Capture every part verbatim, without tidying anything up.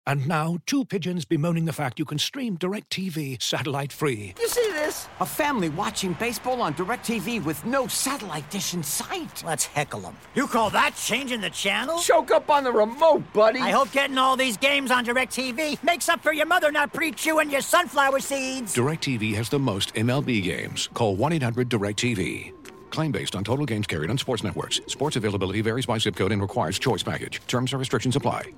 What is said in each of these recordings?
And now, two pigeons bemoaning the fact you can stream DirecTV satellite-free. You see this? A family watching baseball on DirecTV with no satellite dish in sight. Let's heckle them. You call that changing the channel? Choke up on the remote, buddy. I hope getting all these games on DirecTV makes up for your mother not pre-chewing your sunflower seeds. DirecTV has the most M L B games. Call one eight hundred DirecTV. Claim based on total games carried on sports networks. Sports availability varies by zip code and requires choice package. Terms and restrictions apply.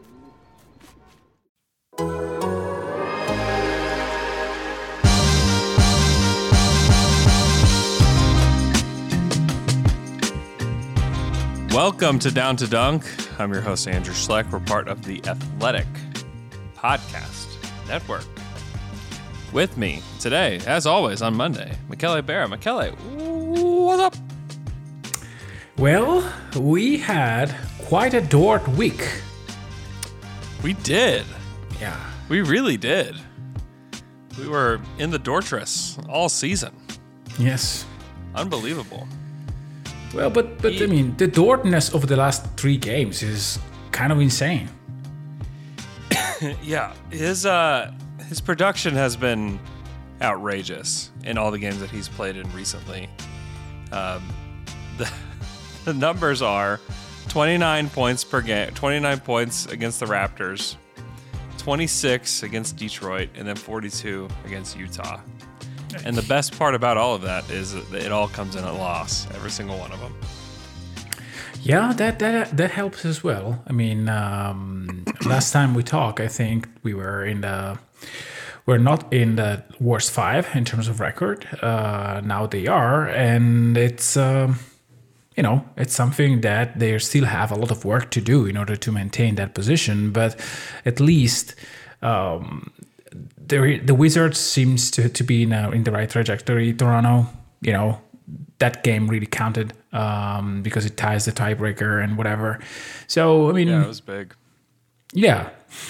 Welcome to Down to Dunk. I'm your host, Andrew Schleck. We're part of the Athletic Podcast Network. With me today, as always, on Monday, Michele Barra. Michele, what's up? Well, we had quite a Dort week. We did. Yeah. We really did. We were in the Dortress all season. Yes. Unbelievable. Well, but, but I mean, the Dortness of the last three games is kind of insane. Yeah, his uh, his production has been outrageous in all the games that he's played in recently. Um, the, the numbers are twenty-nine points per game, twenty-nine points against the Raptors, twenty-six against Detroit, and then forty-two against Utah. And the best part about all of that is that it all comes in a loss, every single one of them. Yeah, that that that helps as well. I mean, um, last time we talked, I think we were in the we're not in the worst five in terms of record. Uh, now they are, and it's um, you know it's something that they still have a lot of work to do in order to maintain that position. But at least. Um, The, the Wizards seems to, to be in, a, in the right trajectory. Toronto, you know, that game really counted um, because it ties the tiebreaker and whatever. So, I mean... Yeah, it was big. Yeah.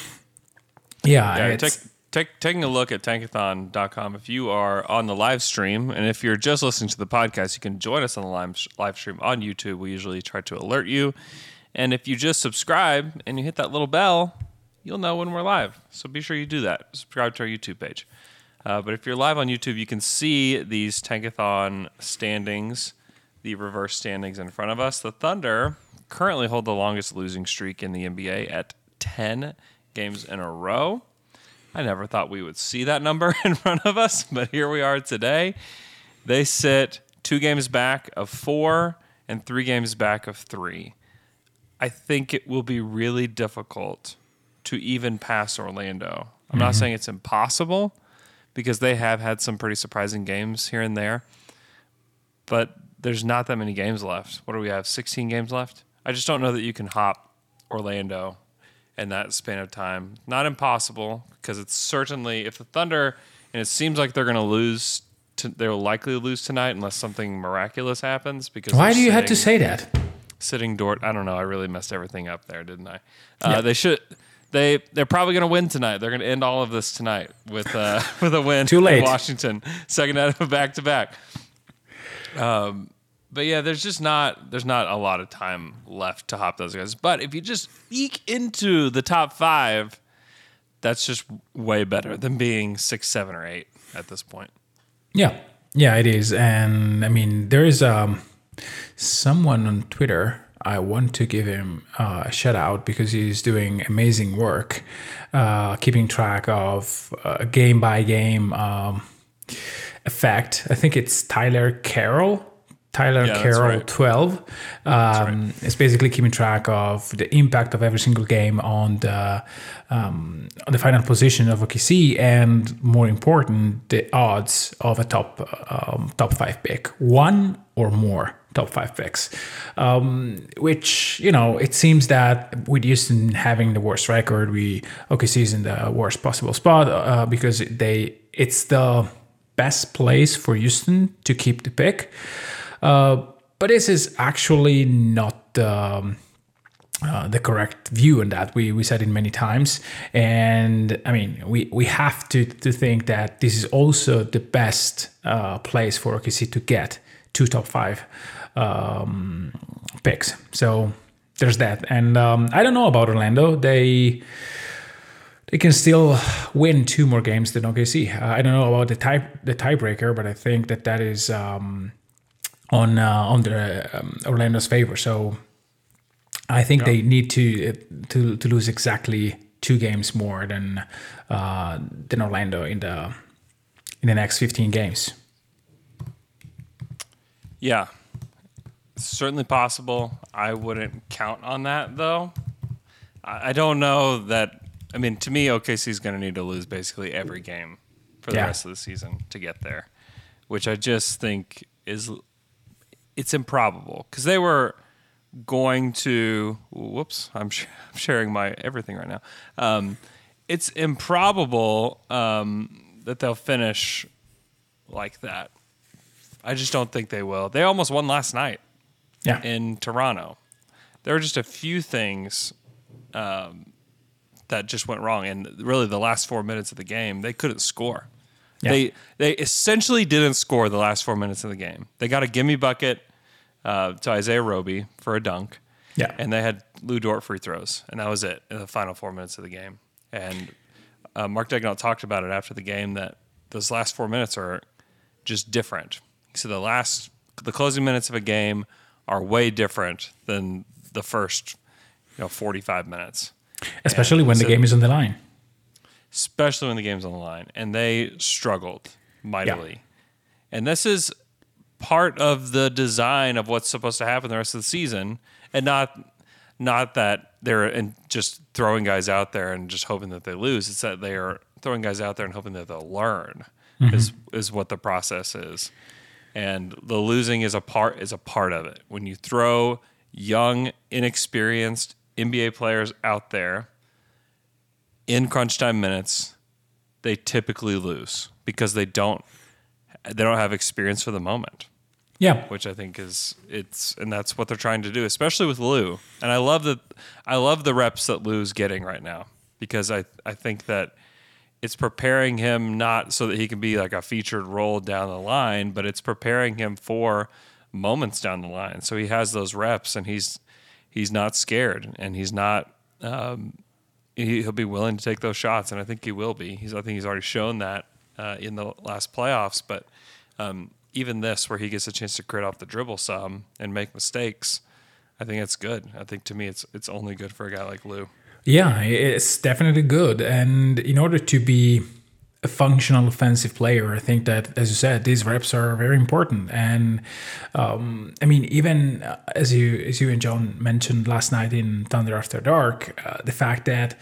Yeah. yeah take, take, taking a look at tankathon dot com, if you are on the live stream, and if you're just listening to the podcast, you can join us on the live, live stream on YouTube. We usually try to alert you. And if you just subscribe and you hit that little bell... you'll know when we're live. So be sure you do that. Subscribe to our YouTube page. Uh, but if you're live on YouTube, you can see these Tankathon standings, the reverse standings in front of us. The Thunder currently hold the longest losing streak in the N B A at ten games in a row. I never thought we would see that number in front of us, but here we are today. They sit two games back of four and three games back of three. I think it will be really difficult to even pass Orlando. I'm mm-hmm. not saying it's impossible because they have had some pretty surprising games here and there, but there's not that many games left. What do we have, sixteen games left? I just don't know that you can hop Orlando in that span of time. Not impossible because it's certainly, if the Thunder, and it seems like they're going to lose, to, they'll likely lose tonight unless something miraculous happens. Because why do you sitting, have to say that? Sitting Dort, I don't know. I really messed everything up there, didn't I? Uh, yeah. They should... They they're probably going to win tonight. They're going to end all of this tonight with uh, with a win. Too late. In Washington, second out of a back to back. Um, but yeah, there's just not there's not a lot of time left to hop those guys. But if you just eke into the top five, that's just way better than being six, seven, or eight at this point. Yeah, yeah, it is. And I mean, there is um someone on Twitter. I want to give him uh, a shout out because he's doing amazing work, uh, keeping track of uh, game by game um, effect. I think it's Tyler Carroll. Tyler yeah, Carroll right. twelve. Um, right. It's basically keeping track of the impact of every single game on the um, on the final position of O K C, and more important, the odds of a top um, top five pick, one or more top five picks. Um, which, you know, it seems that with Houston having the worst record, we O K C is in the worst possible spot uh, because they it's the best place for Houston to keep the pick. Uh, but this is actually not um, uh, the correct view on that. We we said it many times, and I mean we, we have to to think that this is also the best uh, place for O K C to get two top five um, picks. So there's that, and um, I don't know about Orlando. They they can still win two more games than O K C. Uh, I don't know about the tie the tiebreaker, but I think that that is um, on uh, on the um, Orlando's favor. So I think yeah. they need to to to lose exactly two games more than uh, than Orlando in the in the next fifteen games. Yeah, it's certainly possible. I wouldn't count on that though. I, I don't know that. I mean, to me, O K C is going to need to lose basically every game for the yeah. rest of the season to get there, which I just think is it's improbable because they were going to. Whoops, I'm, sh- I'm sharing my everything right now. Um, it's improbable um, that they'll finish like that. I just don't think they will. They almost won last night yeah. in Toronto. There were just a few things. Um, that just went wrong, and really the last four minutes of the game they couldn't score. Yeah. They they essentially didn't score the last four minutes of the game. They got a gimme bucket uh, to Isaiah Roby for a dunk, yeah, and they had Lou Dort free throws, and that was it in the final four minutes of the game. And uh, Mark Daigneault talked about it after the game that those last four minutes are just different. So the last the closing minutes of a game are way different than the first you know forty-five minutes. Especially and when so, the game is on the line. Especially when the game's on the line. And they struggled mightily. Yeah. And this is part of the design of what's supposed to happen the rest of the season. And not not that they're in just throwing guys out there and just hoping that they lose. It's that they are throwing guys out there and hoping that they'll learn mm-hmm. is is what the process is. And the losing is a part is a part of it. When you throw young, inexperienced N B A players out there in crunch time minutes, they typically lose because they don't they don't have experience for the moment. Yeah, which I think is it's and that's what they're trying to do, especially with Lou. And I love that I love the reps that Lou's getting right now because I I think that it's preparing him not so that he can be like a featured role down the line, but it's preparing him for moments down the line. So he has those reps and he's He's not scared, and he's not. Um, he, he'll be willing to take those shots, and I think he will be. He's. I think he's already shown that uh, in the last playoffs. But um, even this, where he gets a chance to crit off the dribble some and make mistakes, I think it's good. I think to me, it's it's only good for a guy like Lou. Yeah, it's definitely good, and in order to be a functional offensive player, I think that, as you said, these reps are very important. And um, I mean, even as you as you and John mentioned last night in Thunder After Dark, uh, the fact that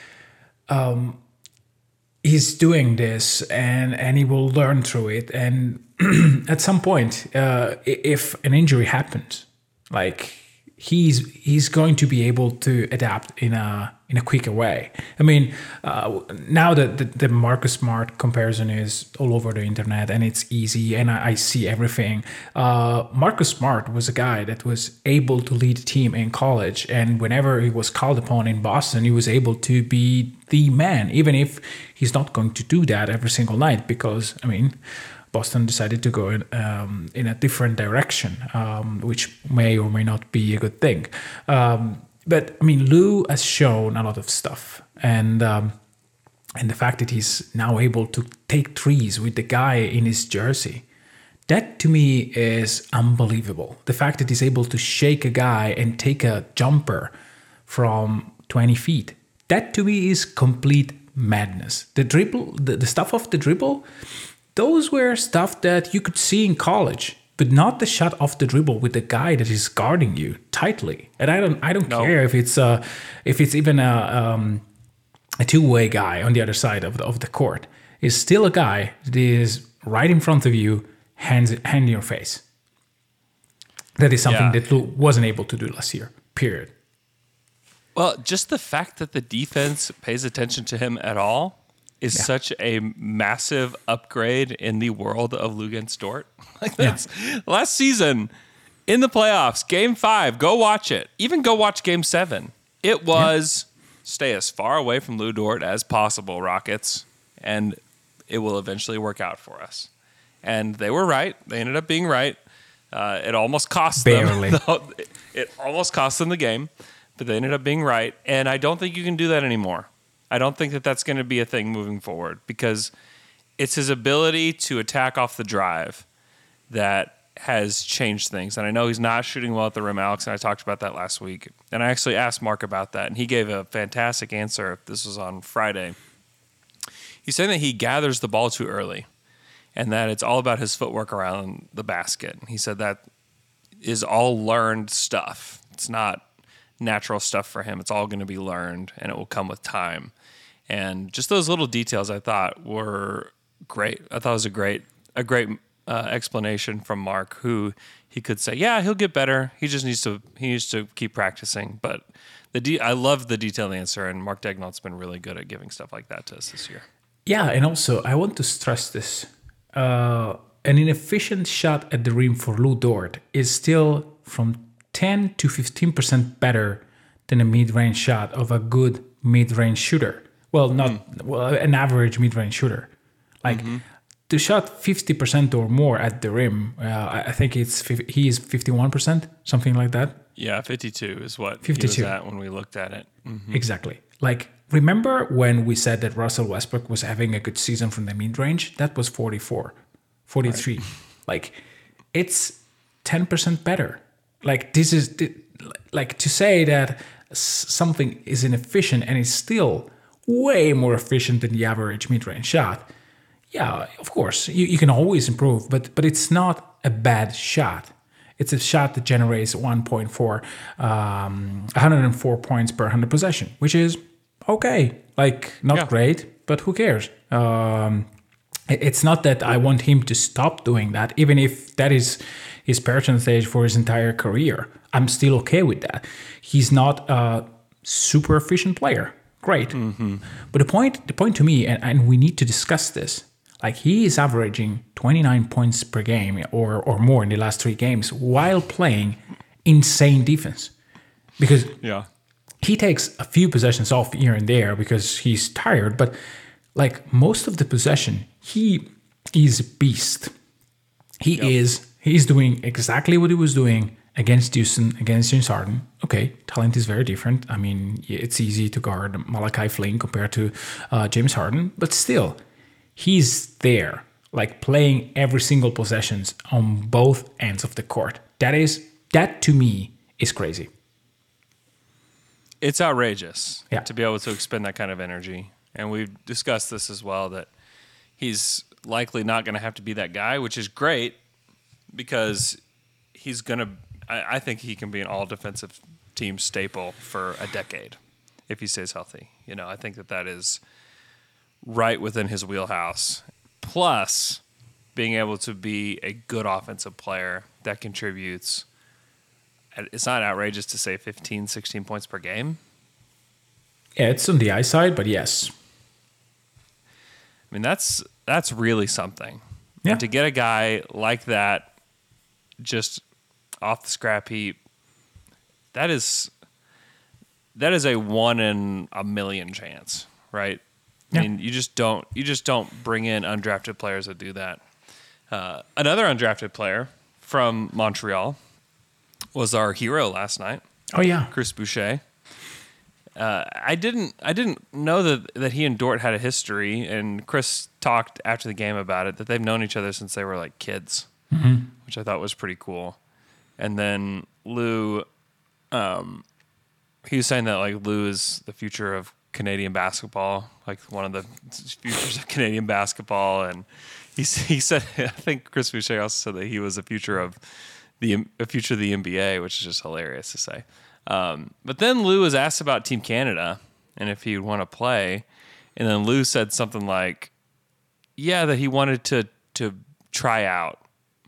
um, he's doing this and and he will learn through it. And at some point, uh, if an injury happens, like he's he's going to be able to adapt in a in a quicker way. I mean, uh, now that the, the Marcus Smart comparison is all over the internet and it's easy and I, I see everything. Uh, Marcus Smart was a guy that was able to lead a team in college, and whenever he was called upon in Boston, he was able to be the man, even if he's not going to do that every single night because, I mean, Boston decided to go in, um, in a different direction, um, which may or may not be a good thing. Um, but I mean, Lou has shown a lot of stuff, and um, and the fact that he's now able to take threes with the guy in his jersey, that to me is unbelievable. The fact that he's able to shake a guy and take a jumper from twenty feet, that to me is complete madness. The dribble, the, the stuff off the dribble, those were stuff that you could see in college, but not the shot off the dribble with the guy that is guarding you tightly. And I don't, I don't no. care if it's uh, if it's even a um, a two-way guy on the other side of the, of the court. It's still a guy that is right in front of you, hands hand in your face. That is something yeah. that Lou wasn't able to do last year. Period. Well, just the fact that the defense pays attention to him at all is yeah. such a massive upgrade in the world of Luguentz Dort. Like that's yeah. last season in the playoffs, game five, go watch it. Even go watch game seven. It was yeah. stay as far away from Lou Dort as possible, Rockets, and it will eventually work out for us. And they were right. They ended up being right. Uh, it almost cost Barely. them. It almost cost them the game, but they ended up being right. And I don't think you can do that anymore. I don't think that that's going to be a thing moving forward because it's his ability to attack off the drive that has changed things. And I know he's not shooting well at the rim, Alex, and I talked about that last week. And I actually asked Mark about that, and he gave a fantastic answer. This was on Friday. He's saying that he gathers the ball too early and that it's all about his footwork around the basket. He said that is all learned stuff. It's not natural stuff for him. It's all going to be learned, and it will come with time. And just those little details I thought were great. I thought it was a great a great uh, explanation from Mark, who he could say, yeah, he'll get better. He just needs to he needs to keep practicing. But the de- I love the detailed answer, and Mark Daigneault's been really good at giving stuff like that to us this year. Yeah, and also I want to stress this. Uh, an inefficient shot at the rim for Lu Dort is still from ten to fifteen percent better than a mid-range shot of a good mid-range shooter. Well, not mm. well, an average mid-range shooter. Like mm-hmm. to shot fifty percent or more at the rim, uh, I think it's he is fifty-one percent, something like that. Yeah, fifty-two is what fifty-two. He was at when we looked at it. Mm-hmm. Exactly. Like, remember when we said that Russell Westbrook was having a good season from the mid-range? That was forty-four, forty-three. Right. Like, it's ten percent better. Like, this is, like, to say that something is inefficient and it's still way more efficient than the average mid-range shot. Yeah, of course, you, you can always improve, but but it's not a bad shot. It's a shot that generates one point four, um, one hundred four points per one hundred possession, which is okay. Like, not yeah. great, but who cares? Um, it's not that I want him to stop doing that, even if that is his percentage for his entire career. I'm still okay with that. He's not a super efficient player. Great. Mm-hmm. But the point, the point to me, and, and we need to discuss this, like, he is averaging twenty-nine points per game or, or more in the last three games while playing insane defense. Because yeah. he takes a few possessions off here and there because he's tired, but like most of the possession, he is a beast. He yep. is he's doing exactly what he was doing against Houston, against James Harden. Okay, talent is very different. I mean, it's easy to guard Malachi Flynn compared to uh, James Harden, but still, he's there, like playing every single possessions on both ends of the court. That is, that to me is crazy. It's outrageous yeah. to be able to expend that kind of energy. And we've discussed this as well, that he's likely not going to have to be that guy, which is great because he's going to, I, I think he can be an all defensive team staple for a decade if he stays healthy. You know, I think that that is right within his wheelhouse. Plus, being able to be a good offensive player that contributes. It's not outrageous to say fifteen, sixteen points per game. Yeah, it's on the eye side, but yes. I mean, that's that's really something. Yeah. And to get a guy like that just off the scrap heap, that is that is a one in a million chance, right? Yeah. I mean, you just don't you just don't bring in undrafted players that do that. Uh, another undrafted player from Montreal was our hero last night. Oh yeah, Chris Boucher. Uh, I didn't I didn't know that that he and Dort had a history, and Chris talked after the game about it, that they've known each other since they were like kids, mm-hmm. which I thought was pretty cool. And then Lou, um, he was saying that like Lou is the future of Canadian basketball, like one of the futures of Canadian basketball, and he he said I think Chris Boucher also said that he was the future of the a future of the N B A, which is just hilarious to say. Um, but then Lou was asked about Team Canada and if he would want to play, and then Lou said something like, "Yeah, that he wanted to to try out,"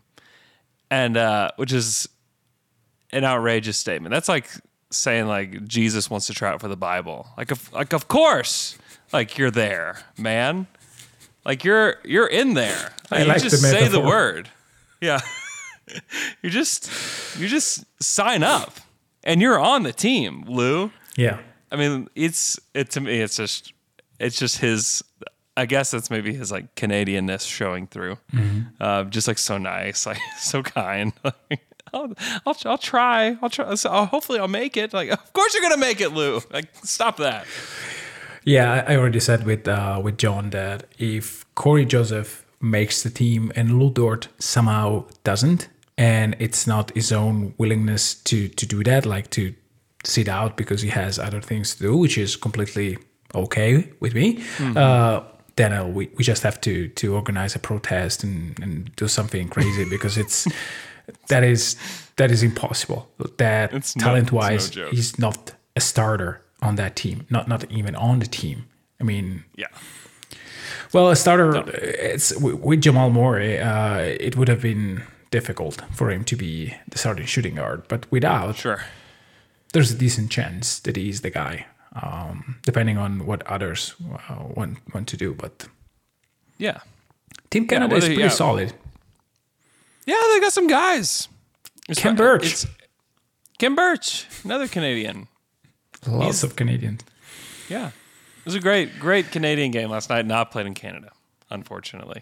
and uh, which is an outrageous statement. That's like saying like Jesus wants to try out for the Bible. Like, of, like of course, like you're there, man. Like you're you're in there. Like, I you like just the say the metaphor. word. Yeah, you just you just sign up. And you're on the team, Lou. Yeah. I mean, it's it to me. It's just it's just his. I guess that's maybe his like Canadianness showing through. Mm-hmm. Uh, just like so nice, like so kind. Like, I'll, I'll I'll try. I'll try. So I'll, hopefully, I'll make it. Like, of course you're gonna make it, Lou. Like, stop that. Yeah, I I already said with uh, with John that if Corey Joseph makes the team and Lou Dort somehow doesn't, and it's not his own willingness to to do that, like to sit out because he has other things to do, which is completely okay with me. Mm-hmm. Uh, then uh, we we just have to to organize a protest and, and do something crazy because it's that is that is impossible. That it's talent no, wise, no he's not a starter on that team, not not even on the team. I mean, yeah. Well, a starter, no. it's with Jamal Murray, uh, it would have been difficult for him to be the starting shooting guard, but without, sure, there's a decent chance that he's the guy, um, depending on what others uh, want want to do. But yeah, Team Canada yeah, is pretty yeah. solid. Yeah, they got some guys. It's Ken Birch, it's Kim Birch, another Canadian. Lots He's, of Canadians. Yeah. It was a great, great Canadian game last night. Not played in Canada, unfortunately.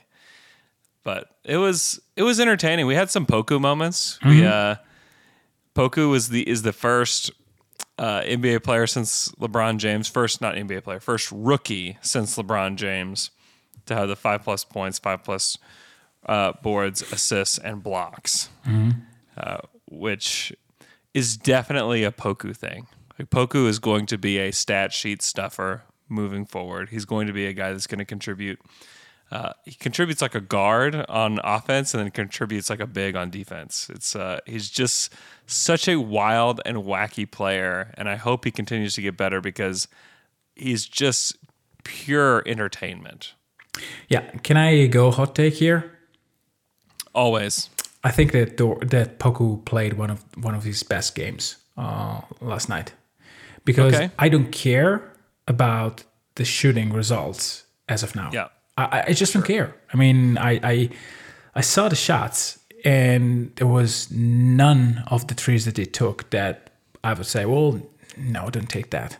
But it was it was entertaining. We had some Poku moments. Mm-hmm. We uh, Poku was the is the first uh, N B A player since LeBron James. First, not N B A player, first rookie since LeBron James to have the five plus points, five plus uh, boards, assists, and blocks, mm-hmm. uh, which is definitely a Poku thing. Like Poku is going to be a stat sheet stuffer moving forward. He's going to be a guy that's going to contribute. Uh, he contributes like a guard on offense and then contributes like a big on defense. It's uh, he's just such a wild and wacky player, and I hope he continues to get better because he's just pure entertainment. Yeah, can I go hot take here? Always. I think that that Poku played one of one of his best games uh, last night because okay. I don't care about the shooting results as of now. Yeah. I, I just sure. don't care. I mean, I, I I saw the shots and there was none of the threes that they took that I would say, well, no, don't take that.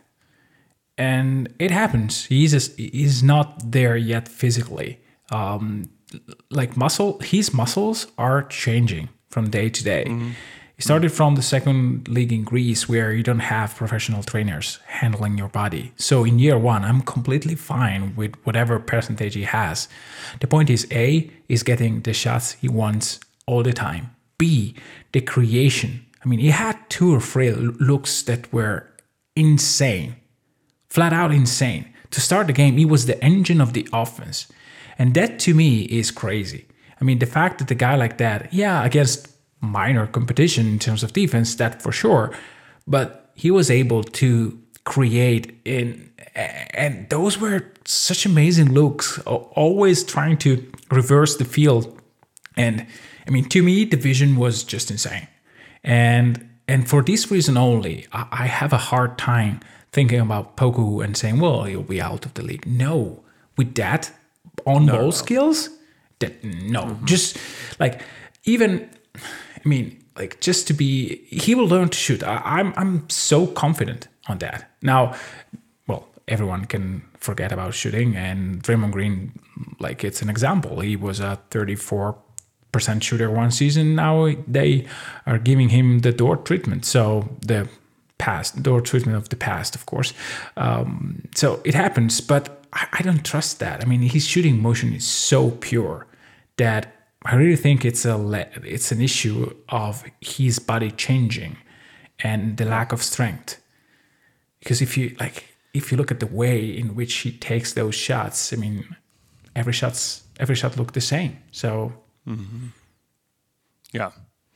And it happens. He's just, he's not there yet physically. Um, like muscle, his muscles are changing from day to day. Mm-hmm. He started from the second league in Greece where you don't have professional trainers handling your body. So in year one, I'm completely fine with whatever percentage he has. The point is, A, is getting the shots he wants all the time. B, the creation. I mean, he had two or three looks that were insane, flat out insane. To start the game, he was the engine of the offense. And that to me is crazy. I mean, the fact that a guy like that, yeah, against minor competition in terms of defense, that for sure, but he was able to create in, and those were such amazing looks, always trying to reverse the field. And I mean, to me, the vision was just insane. And and for this reason only, I have a hard time thinking about Poku and saying, well, he'll be out of the league. No, with that on-ball no, no. skills, that no, mm-hmm. just like even. I mean, like just to be, he will learn to shoot. I, I'm I'm so confident on that. Now, well, everyone can forget about shooting, and Draymond Green, like it's an example. He was a thirty-four percent shooter one season. Now they are giving him the Dort treatment. So the past, Dort treatment of the past, of course. Um, so it happens, but I, I don't trust that. I mean, his shooting motion is so pure that I really think it's a it's an issue of his body changing and the lack of strength. Because if you like, if you look at the way in which he takes those shots, I mean, every shot's every shot looked the same. So, mm-hmm. yeah,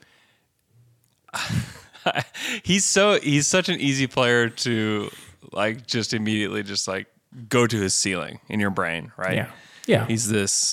he's so he's such an easy player to like just immediately just like go to his ceiling in your brain, right? Yeah, yeah. He's this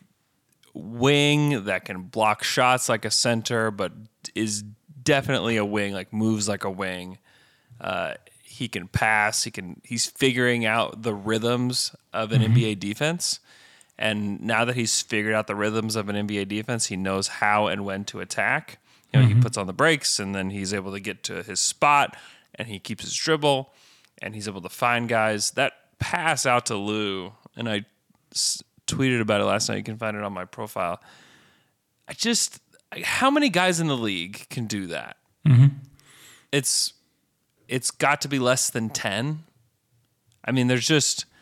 wing that can block shots like a center, but is definitely a wing, like moves like a wing. Uh, he can pass. He can. He's figuring out the rhythms of an mm-hmm. N B A defense, and now that he's figured out the rhythms of an N B A defense, he knows how and when to attack. You know, mm-hmm. he puts on the brakes, and then he's able to get to his spot, and he keeps his dribble, and he's able to find guys. That pass out to Lou, and I tweeted about it last night. You can find it on my profile. I just, how many guys in the league can do that? Mm-hmm. It's, it's got to be less than ten. I mean, there's just,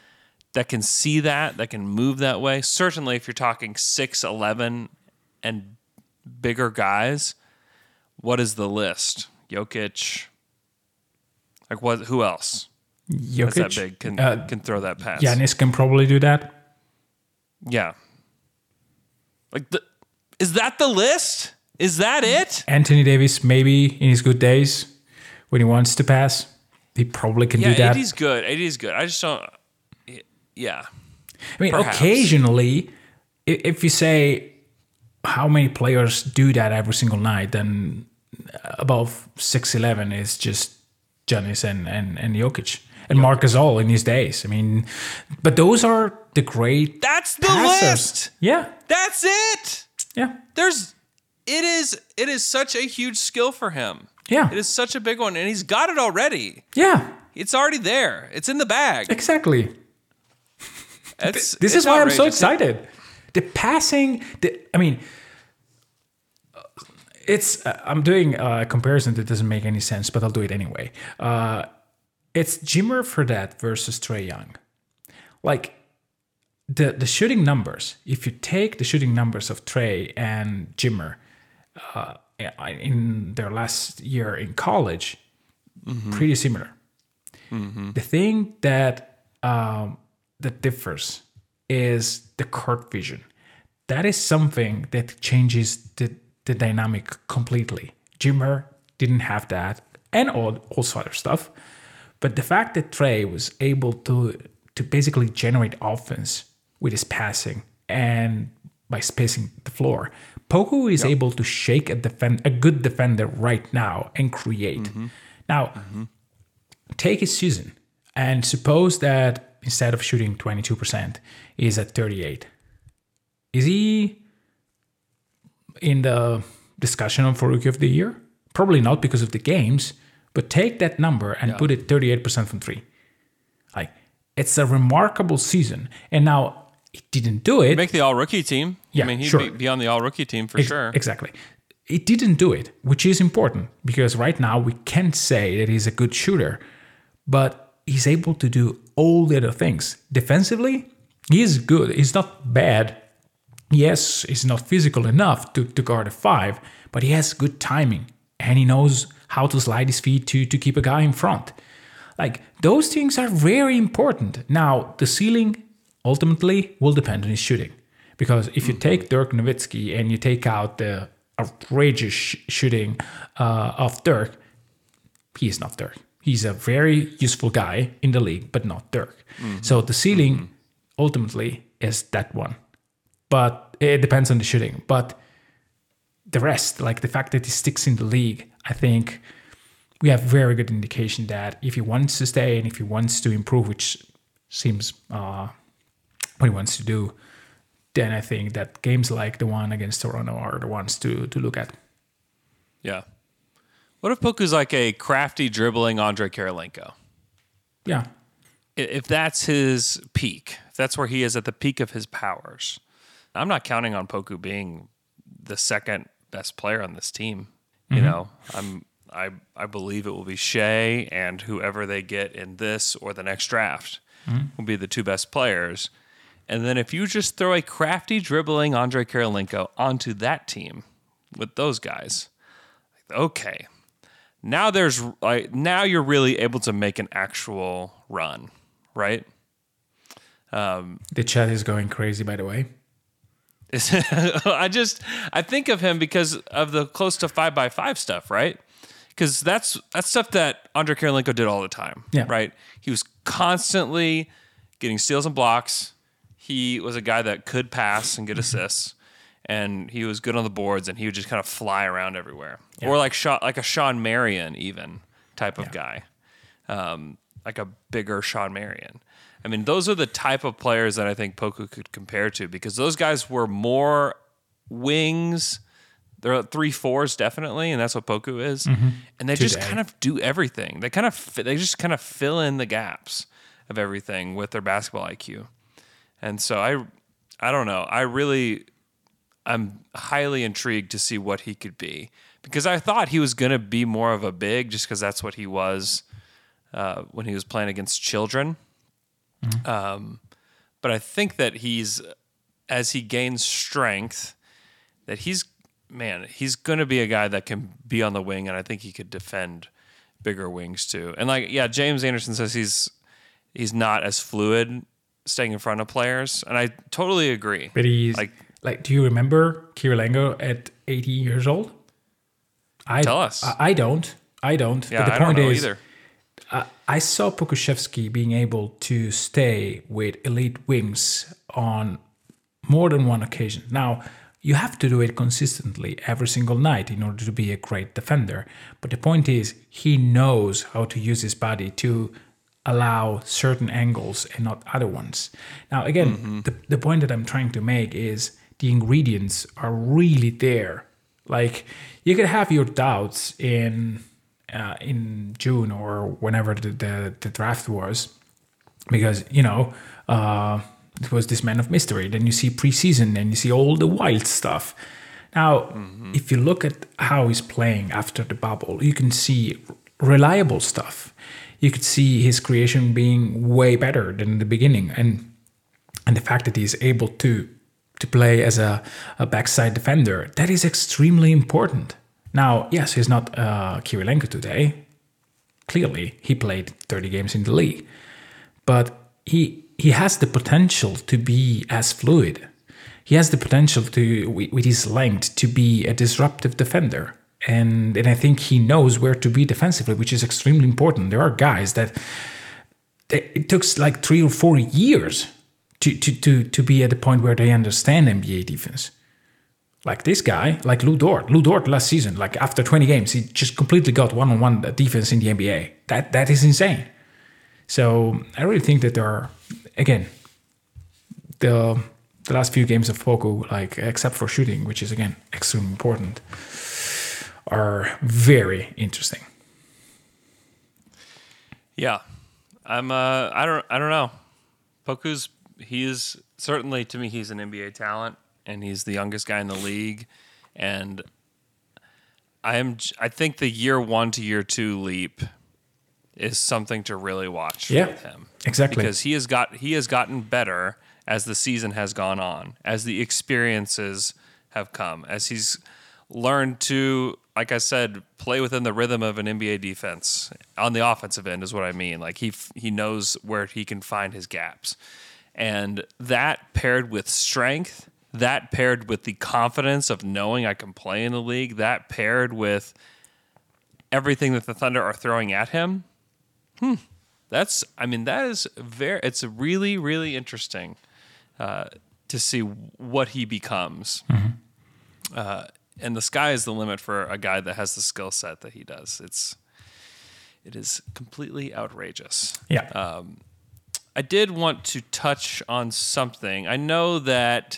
that can see that, that can move that way. Certainly, if you're talking six eleven and bigger guys, what is the list? Jokic. Like what? Who else? Jokic. That's that big can uh, can throw that pass. Giannis can probably do that. Yeah. Like the, is that the list? Is that it? Anthony Davis, maybe in his good days, when he wants to pass, he probably can Yeah, do that. A D's good. A D's good. I just don't. Yeah. I mean, Perhaps. occasionally, i- if you say how many players do that every single night, then above six eleven is just Giannis and, and, and Jokic. And Marc Gasol in his days. I mean, but those are the great That's the passers. list. Yeah, That's it. yeah, There's. It is. It is such a huge skill for him. yeah, It is such a big one, and he's got it already. yeah, It's already there. It's in the bag. exactly. It's, This it's is why I'm so outrageous. excited. The passing, the, I mean, it's. Uh, I'm doing a comparison that doesn't make any sense, but I'll do it anyway. Uh, it's Jimmer Fredette versus Trae Young. Like the the shooting numbers. If you take the shooting numbers of Trae and Jimmer uh, in their last year in college, pretty similar. The thing that um, that differs is the court vision. That is something that changes the, the dynamic completely. Jimmer didn't have that, and all also other stuff. But the fact that Trae was able to to basically generate offense with his passing and by spacing the floor, Poku is able to shake a defend a good defender right now and create. Now, take his season and suppose that instead of shooting twenty-two percent, he's at thirty-eight. Is he in the discussion for Rookie of the Year? Probably not because of the games, but take that number and put it thirty-eight percent from three. Like, it's a remarkable season. And now, he didn't do it. Make the all rookie team. Yeah, I mean, he'd sure. be, be on the all rookie team for Ex- sure. Exactly. He didn't do it, which is important because right now we can't say that he's a good shooter, but he's able to do all the other things. Defensively, he is good. He's not bad. Yes, he's not physical enough to, to guard a five, but he has good timing and he knows how to slide his feet to, to keep a guy in front. Like, those things are very important. Now, the ceiling ultimately will depend on his shooting. Because if you take Dirk Nowitzki and you take out the outrageous sh- shooting uh, of Dirk, he is not Dirk. He's a very useful guy in the league, but not Dirk. Mm-hmm. So the ceiling mm-hmm. ultimately is that one. But it depends on the shooting. But the rest, like the fact that he sticks in the league, I think we have very good indication that if he wants to stay and if he wants to improve, which seems uh, what he wants to do, then I think that games like the one against Toronto are the ones to to look at. Yeah. What if Poku's like a crafty dribbling Andre Kirilenko? Yeah. If that's his peak, if that's where he is at the peak of his powers, I'm not counting on Poku being the second best player on this team. You mm-hmm. know, I'm I I believe it will be Shea and whoever they get in this or the next draft mm-hmm. will be the two best players. And then if you just throw a crafty dribbling Andre Kirilenko onto that team with those guys, okay, now there's like now you're really able to make an actual run, right? Um, the chat is going crazy, by the way. I just I think of him because of the close to five by five stuff, right? Because that's that's stuff that Andre Kirilenko did all the time, yeah. right? He was constantly getting steals and blocks. He was a guy that could pass and get assists, and he was good on the boards, and he would just kind of fly around everywhere. Yeah. Or like Sean, like a Sean Marion even type of yeah. guy, um, like a bigger Sean Marion. I mean, those are the type of players that I think Poku could compare to because those guys were more wings. They're three fours definitely, and that's what Poku is. Mm-hmm. And they Today. just kind of do everything. They kind of they just kind of fill in the gaps of everything with their basketball I Q. And so I, I don't know. I really, I'm highly intrigued to see what he could be because I thought he was going to be more of a big just because that's what he was uh, when he was playing against children. Mm-hmm. Um, but I think that he's, as he gains strength, that he's, man, he's going to be a guy that can be on the wing, and I think he could defend bigger wings too. And like, yeah, James Anderson says he's he's not as fluid staying in front of players, and I totally agree. But he's like, like, do you remember Kirilenko at eighty years old? I, Tell us. I, I don't. I don't. Yeah, but the I point don't know is, either. Uh, I saw Pokusevski being able to stay with elite wings on more than one occasion. Now, you have to do it consistently every single night in order to be a great defender. But the point is, he knows how to use his body to allow certain angles and not other ones. Now, again, mm-hmm. the, the point that I'm trying to make is the ingredients are really there. Like, you could have your doubts in uh, in June or whenever the, the, the draft was, because, you know, uh, it was this man of mystery. Then you see preseason and you see all the wild stuff. Now, mm-hmm. if you look at how he's playing after the bubble, you can see reliable stuff. You could see his creation being way better than in the beginning. And and the fact that he's able to to play as a, a backside defender, that is extremely important. Now, yes, he's not uh, Kirilenko today. Clearly, he played thirty games in the league. But he he has the potential to be as fluid. He has the potential to, with his length, to be a disruptive defender. And and I think he knows where to be defensively, which is extremely important. There are guys that, that it took like three or four years to, to, to, to be at the point where they understand N B A defense. Like this guy, like Lou Dort. Lou Dort last season, like after twenty games, he just completely got one-on-one defense in the N B A. That That is insane. So I really think that there are, again, the the last few games of Poku, like except for shooting, which is again extremely important, are very interesting. Yeah, I'm. Uh, I don't. I don't know. Poku's. He is certainly, to me, he's an N B A talent, and he's the youngest guy in the league. And I am. I think the year one to year two leap is something to really watch yeah, with him. Exactly, because he has got. He has gotten better as the season has gone on, as the experiences have come, as he's learned to, like I said, play within the rhythm of an N B A defense on the offensive end is what I mean. Like he he knows where he can find his gaps. And that paired with strength, that paired with the confidence of knowing I can play in the league, that paired with everything that the Thunder are throwing at him, hmm, that's, I mean, that is very, it's really, really interesting uh, to see what he becomes. Mm-hmm. Uh, and the sky is the limit for a guy that has the skill set that he does. It's, it is completely outrageous. Yeah. Um, I did want to touch on something. I know that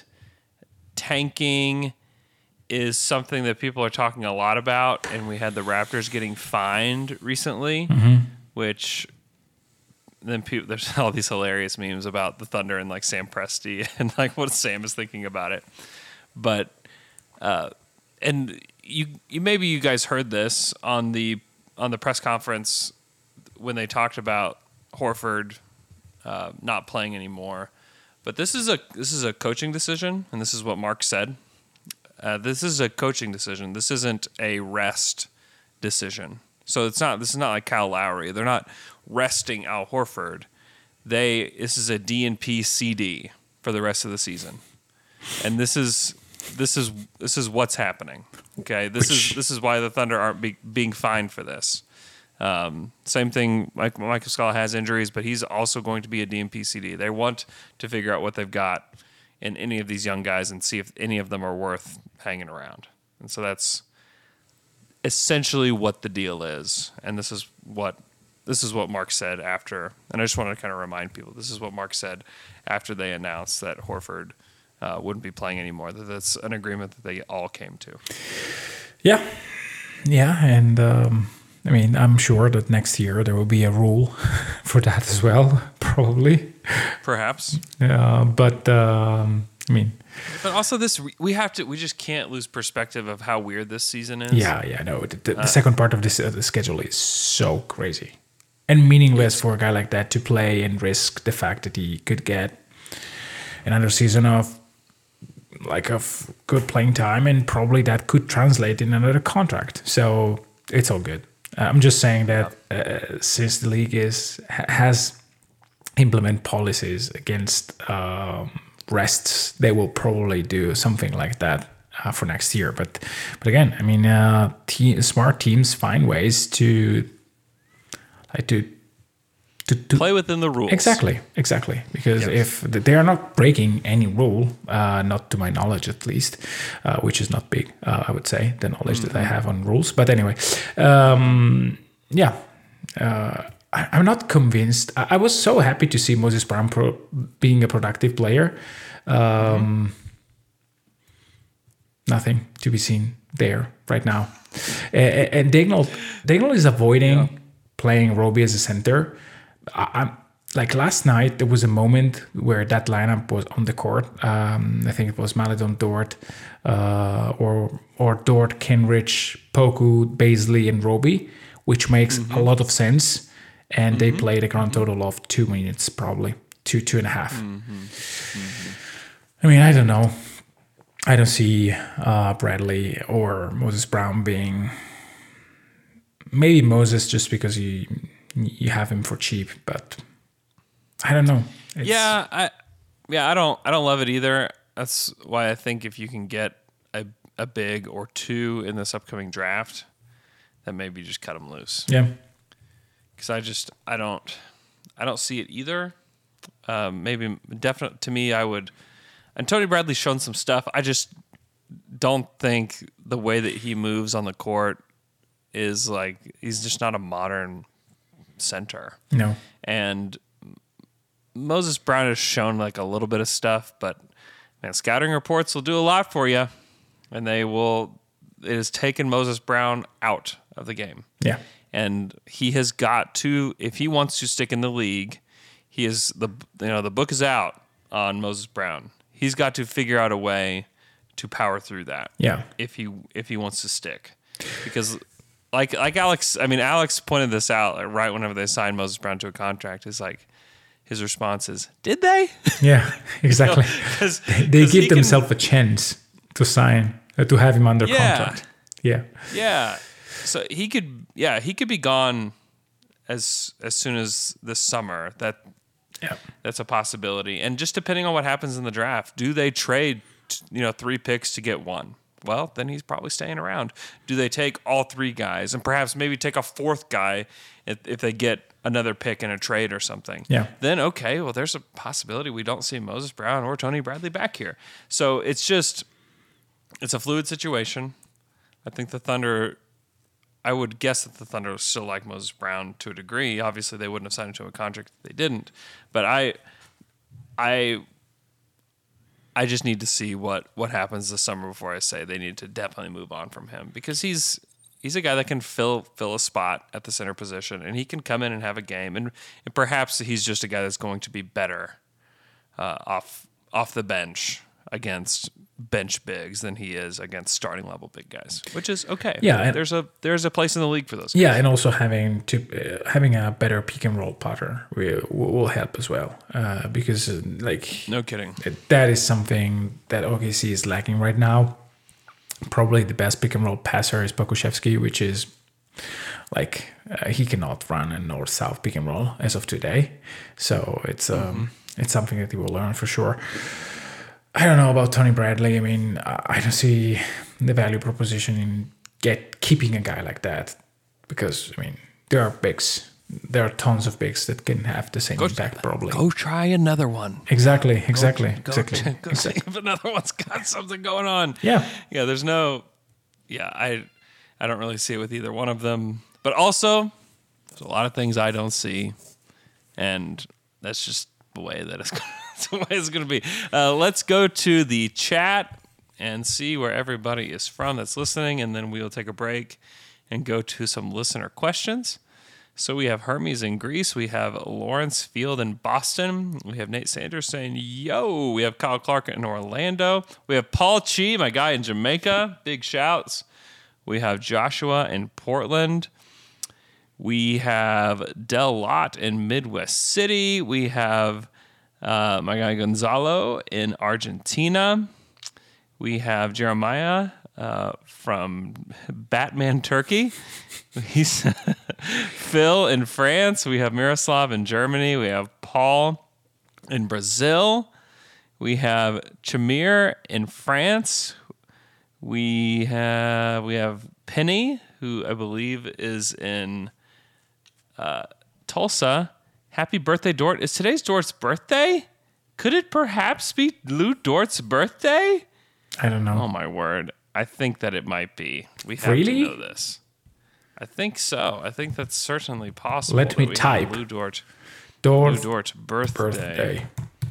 tanking is something that people are talking a lot about, and we had the Raptors getting fined recently, mm-hmm. which then people, there's all these hilarious memes about the Thunder and like Sam Presti and like what Sam is thinking about it. But uh, and you, you maybe you guys heard this on the on the press conference when they talked about Horford uh, not playing anymore. But this is a this is a coaching decision, and this is what Mark said. Uh, this is a coaching decision. This isn't a rest decision. So it's not. This is not like Kyle Lowry. They're not resting Al Horford. They. This is a D N P C D for the rest of the season, and this is this is this is what's happening. Okay, this Which... is this is why the Thunder aren't be, being fined for this. Um, same thing. Mike Michael Scala has injuries, but he's also going to be a D N P C D. They want to figure out what they've got in any of these young guys and see if any of them are worth hanging around. And so that's essentially what the deal is. And this is what this is what Mark said after. And I just want to kind of remind people, this is what Mark said after they announced that Horford uh, wouldn't be playing anymore. That that's an agreement that they all came to. Yeah, yeah, and um, I mean, I'm sure that next year there will be a rule for that as well, probably. Perhaps. Yeah, but um, I mean. But also, this we have to. We just can't lose perspective of how weird this season is. Yeah, yeah, no. The, the, uh, the second part of this uh, the schedule is so crazy and meaningless for a guy like that to play and risk the fact that he could get another season of like of good playing time, and probably that could translate in another contract. So it's all good. I'm just saying that uh, since the league is has implement policies against um, rests, they will probably do something like that uh, for next year. But but again, I mean, uh, te- smart teams find ways to like to. To, to play within the rules. Exactly, exactly. Because Yes. if they are not breaking any rule, uh, not to my knowledge at least, uh, which is not big, uh, I would say, the knowledge mm-hmm. that I have on rules. But anyway, um, yeah, uh, I, I'm not convinced. I, I was so happy to see Moses Brown pro- being a productive player. Um, mm-hmm. Nothing to be seen there right now. Uh, and Dagnall, Dagnall is avoiding yeah. playing Roby as a center. I, I'm like last night, there was a moment where that lineup was on the court. Um, I think it was Maledon, Dort, uh, or or Dort, Kenrich, Poku, Baisley, and Roby, which makes mm-hmm. a lot of sense. And mm-hmm. they played a grand total of two minutes, probably two, two and a half. Mm-hmm. Mm-hmm. I mean, I don't know. I don't see uh, Bradley or Moses Brown being. Maybe Moses just because you you have him for cheap, but I don't know. It's, yeah, I yeah I don't I don't love it either. That's why I think if you can get a a big or two in this upcoming draft, then maybe just cut them loose. Yeah, because I just I don't I don't see it either. Um, maybe definitely to me I would. And Tony Bradley's shown some stuff. I just don't think the way that he moves on the court is like he's just not a modern center. No. And Moses Brown has shown like a little bit of stuff, but man, scouting reports will do a lot for you, and they will. It has taken Moses Brown out of the game. Yeah. And he has got to, if he wants to stick in the league, he is the you know the book is out on Moses Brown. He's got to figure out a way to power through that. Yeah. If he if he wants to stick, because like like Alex, I mean Alex pointed this out like, right whenever they signed Moses Brown to a contract. Is like his response is, "Did they?" Yeah, exactly. You know, cause, they cause give themselves a chance to sign uh, to have him under yeah, contract. Yeah. Yeah. So he could yeah he could be gone as as soon as this summer. That. Yeah, that's a possibility. And just depending on what happens in the draft, do they trade, you know, three picks to get one? Well, then he's probably staying around. Do they take all three guys and perhaps maybe take a fourth guy if, if they get another pick in a trade or something? Yeah. Then, okay, well, there's a possibility we don't see Moses Brown or Tony Bradley back here. So it's just, it's a fluid situation. I think the Thunder... I would guess that the Thunder still like Moses Brown to a degree. Obviously, they wouldn't have signed him to a contract if they didn't. But I, I, I just need to see what, what happens this summer before I say they need to definitely move on from him, because he's he's a guy that can fill fill a spot at the center position, and he can come in and have a game, and, and perhaps he's just a guy that's going to be better uh, off off the bench against bench bigs than he is against starting level big guys, which is okay. Yeah, and there's a there's a place in the league for those guys. Yeah, and also having to uh, having a better pick and roll partner will, will help as well, uh, because uh, like no kidding, that is something that O K C is lacking right now. Probably the best pick and roll passer is Pokusevski, which is like uh, he cannot run a north south pick and roll as of today. So it's um mm-hmm. it's something that he will learn for sure. I don't know about Tony Bradley. I mean, I don't see the value proposition in get keeping a guy like that, because I mean there are bigs, there are tons of bigs that can have the same go, impact. Probably go try another one. Exactly, exactly, go, exactly. Go, go exactly. see if another one's got something going on. Yeah, yeah. There's no, yeah. I, I don't really see it with either one of them. But also, there's a lot of things I don't see, and that's just the way that it's. That's the way it's going to be. Uh, let's go to the chat and see where everybody is from that's listening, and then we'll take a break and go to some listener questions. So we have Hermes in Greece. We have Lawrence Field in Boston. We have Nate Sanders saying, yo. We have Kyle Clark in Orlando. We have Paul Chi, my guy in Jamaica. Big shouts. We have Joshua in Portland. We have Del Lott in Midwest City. We have... Uh, my guy Gonzalo in Argentina. We have Jeremiah uh, from Batman Turkey. He's Phil in France. We have Miroslav in Germany. We have Paul in Brazil. We have Chamir in France. We have we have Penny, who I believe is in uh, Tulsa. Happy birthday, Dort. Is today's Dort's birthday? Could it perhaps be Lou Dort's birthday? I don't know. Oh, my word. I think that it might be. We have Really? to know this. I think so. I think that's certainly possible. Let me that we type. have Lou Dort. Dort Lou Dort's birthday. birthday.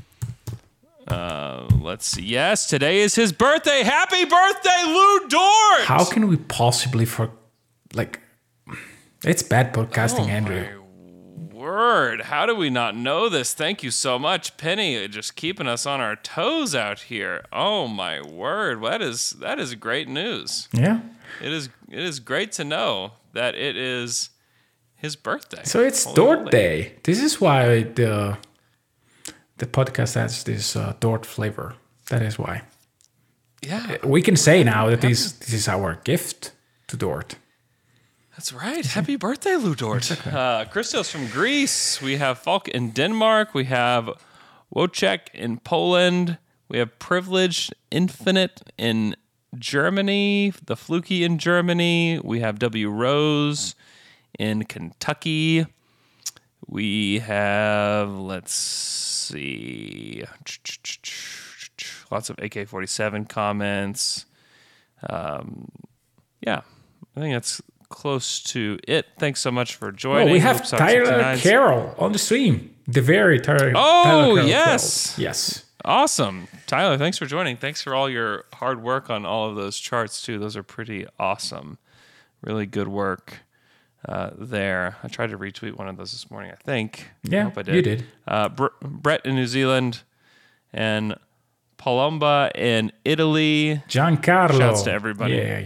Uh, let's see. Yes, today is his birthday. Happy birthday, Lou Dort! How can we possibly for like? It's bad podcasting, Oh, Andrew. my word. How do we not know this? Thank you so much, Penny, just keeping us on our toes out here. Oh my word. That is that is great news. Yeah. It is it is great to know that it is his birthday. So it's Holy Dort moly. Day. This is why the the podcast has this uh, Dort flavor. That is why. Yeah. We can say now that this this is our gift to Dort. That's right. Happy birthday, Lou Dort. Uh, Christos from Greece. We have Falk in Denmark. We have Wojciech in Poland. We have Privilege Infinite in Germany. The Fluky in Germany. We have W. Rose in Kentucky. We have, let's see, lots of A K forty-seven comments. Um, yeah, I think that's close to it. Thanks so much for joining. Oh, we have Oops, Sox Tyler sixty-nine. Carroll on the stream. The very Tyler. Oh, Tyler Carroll yes. twelve. Yes. Awesome. Tyler, thanks for joining. Thanks for all your hard work on all of those charts, too. Those are pretty awesome. Really good work uh, there. I tried to retweet one of those this morning, I think. Yeah, I hope I did. you did. Uh, Br- Brett in New Zealand and Palomba in Italy. Giancarlo. Shouts to everybody. Yeah.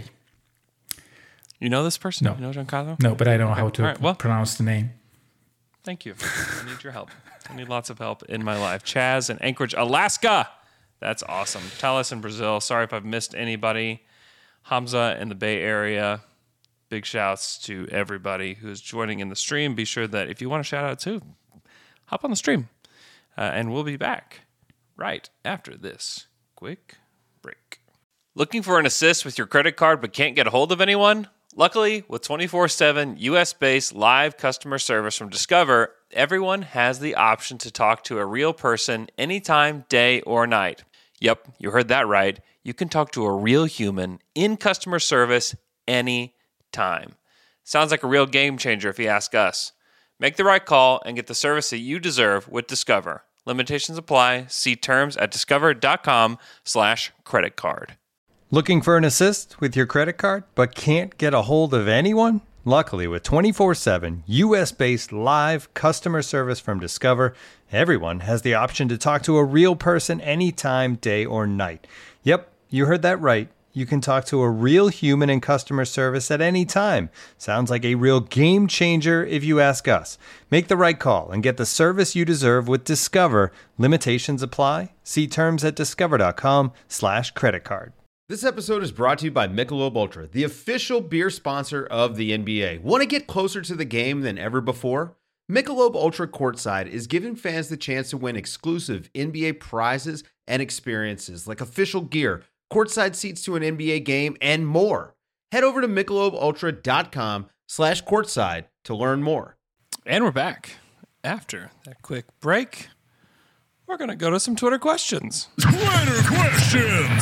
You know this person? No. You know Giancarlo? No, but I don't know how to All right, well- pronounce the name. Thank you. I need your help. I need lots of help in my life. Chaz in Anchorage, Alaska. That's awesome. Talis in Brazil. Sorry if I've missed anybody. Hamza in the Bay Area. Big shouts to everybody who's joining in the stream. Be sure that if you want to shout out too, hop on the stream. Uh, and we'll be back right after this quick break. Looking for an assist with your credit card but can't get a hold of anyone? Luckily, with twenty-four seven U S-based live customer service from Discover, everyone has the option to talk to a real person anytime, day or night. Yep, you heard that right. You can talk to a real human in customer service anytime. Sounds like a real game changer if you ask us. Make the right call and get the service that you deserve with Discover. Limitations apply. See terms at discover.com slash credit card. Looking for an assist with your credit card but can't get a hold of anyone? Luckily, with twenty-four seven U S-based live customer service from Discover, everyone has the option to talk to a real person anytime, day or night. Yep, you heard that right. You can talk to a real human in customer service at any time. Sounds like a real game changer if you ask us. Make the right call and get the service you deserve with Discover. Limitations apply. See terms at discover.com slash credit card. This episode is brought to you by Michelob Ultra, the official beer sponsor of the N B A. Want to get closer to the game than ever before? Michelob Ultra Courtside is giving fans the chance to win exclusive N B A prizes and experiences like official gear, courtside seats to an N B A game, and more. Head over to michelobultra.com slash courtside to learn more. And we're back. After that quick break, we're going to go to some Twitter questions. Twitter questions!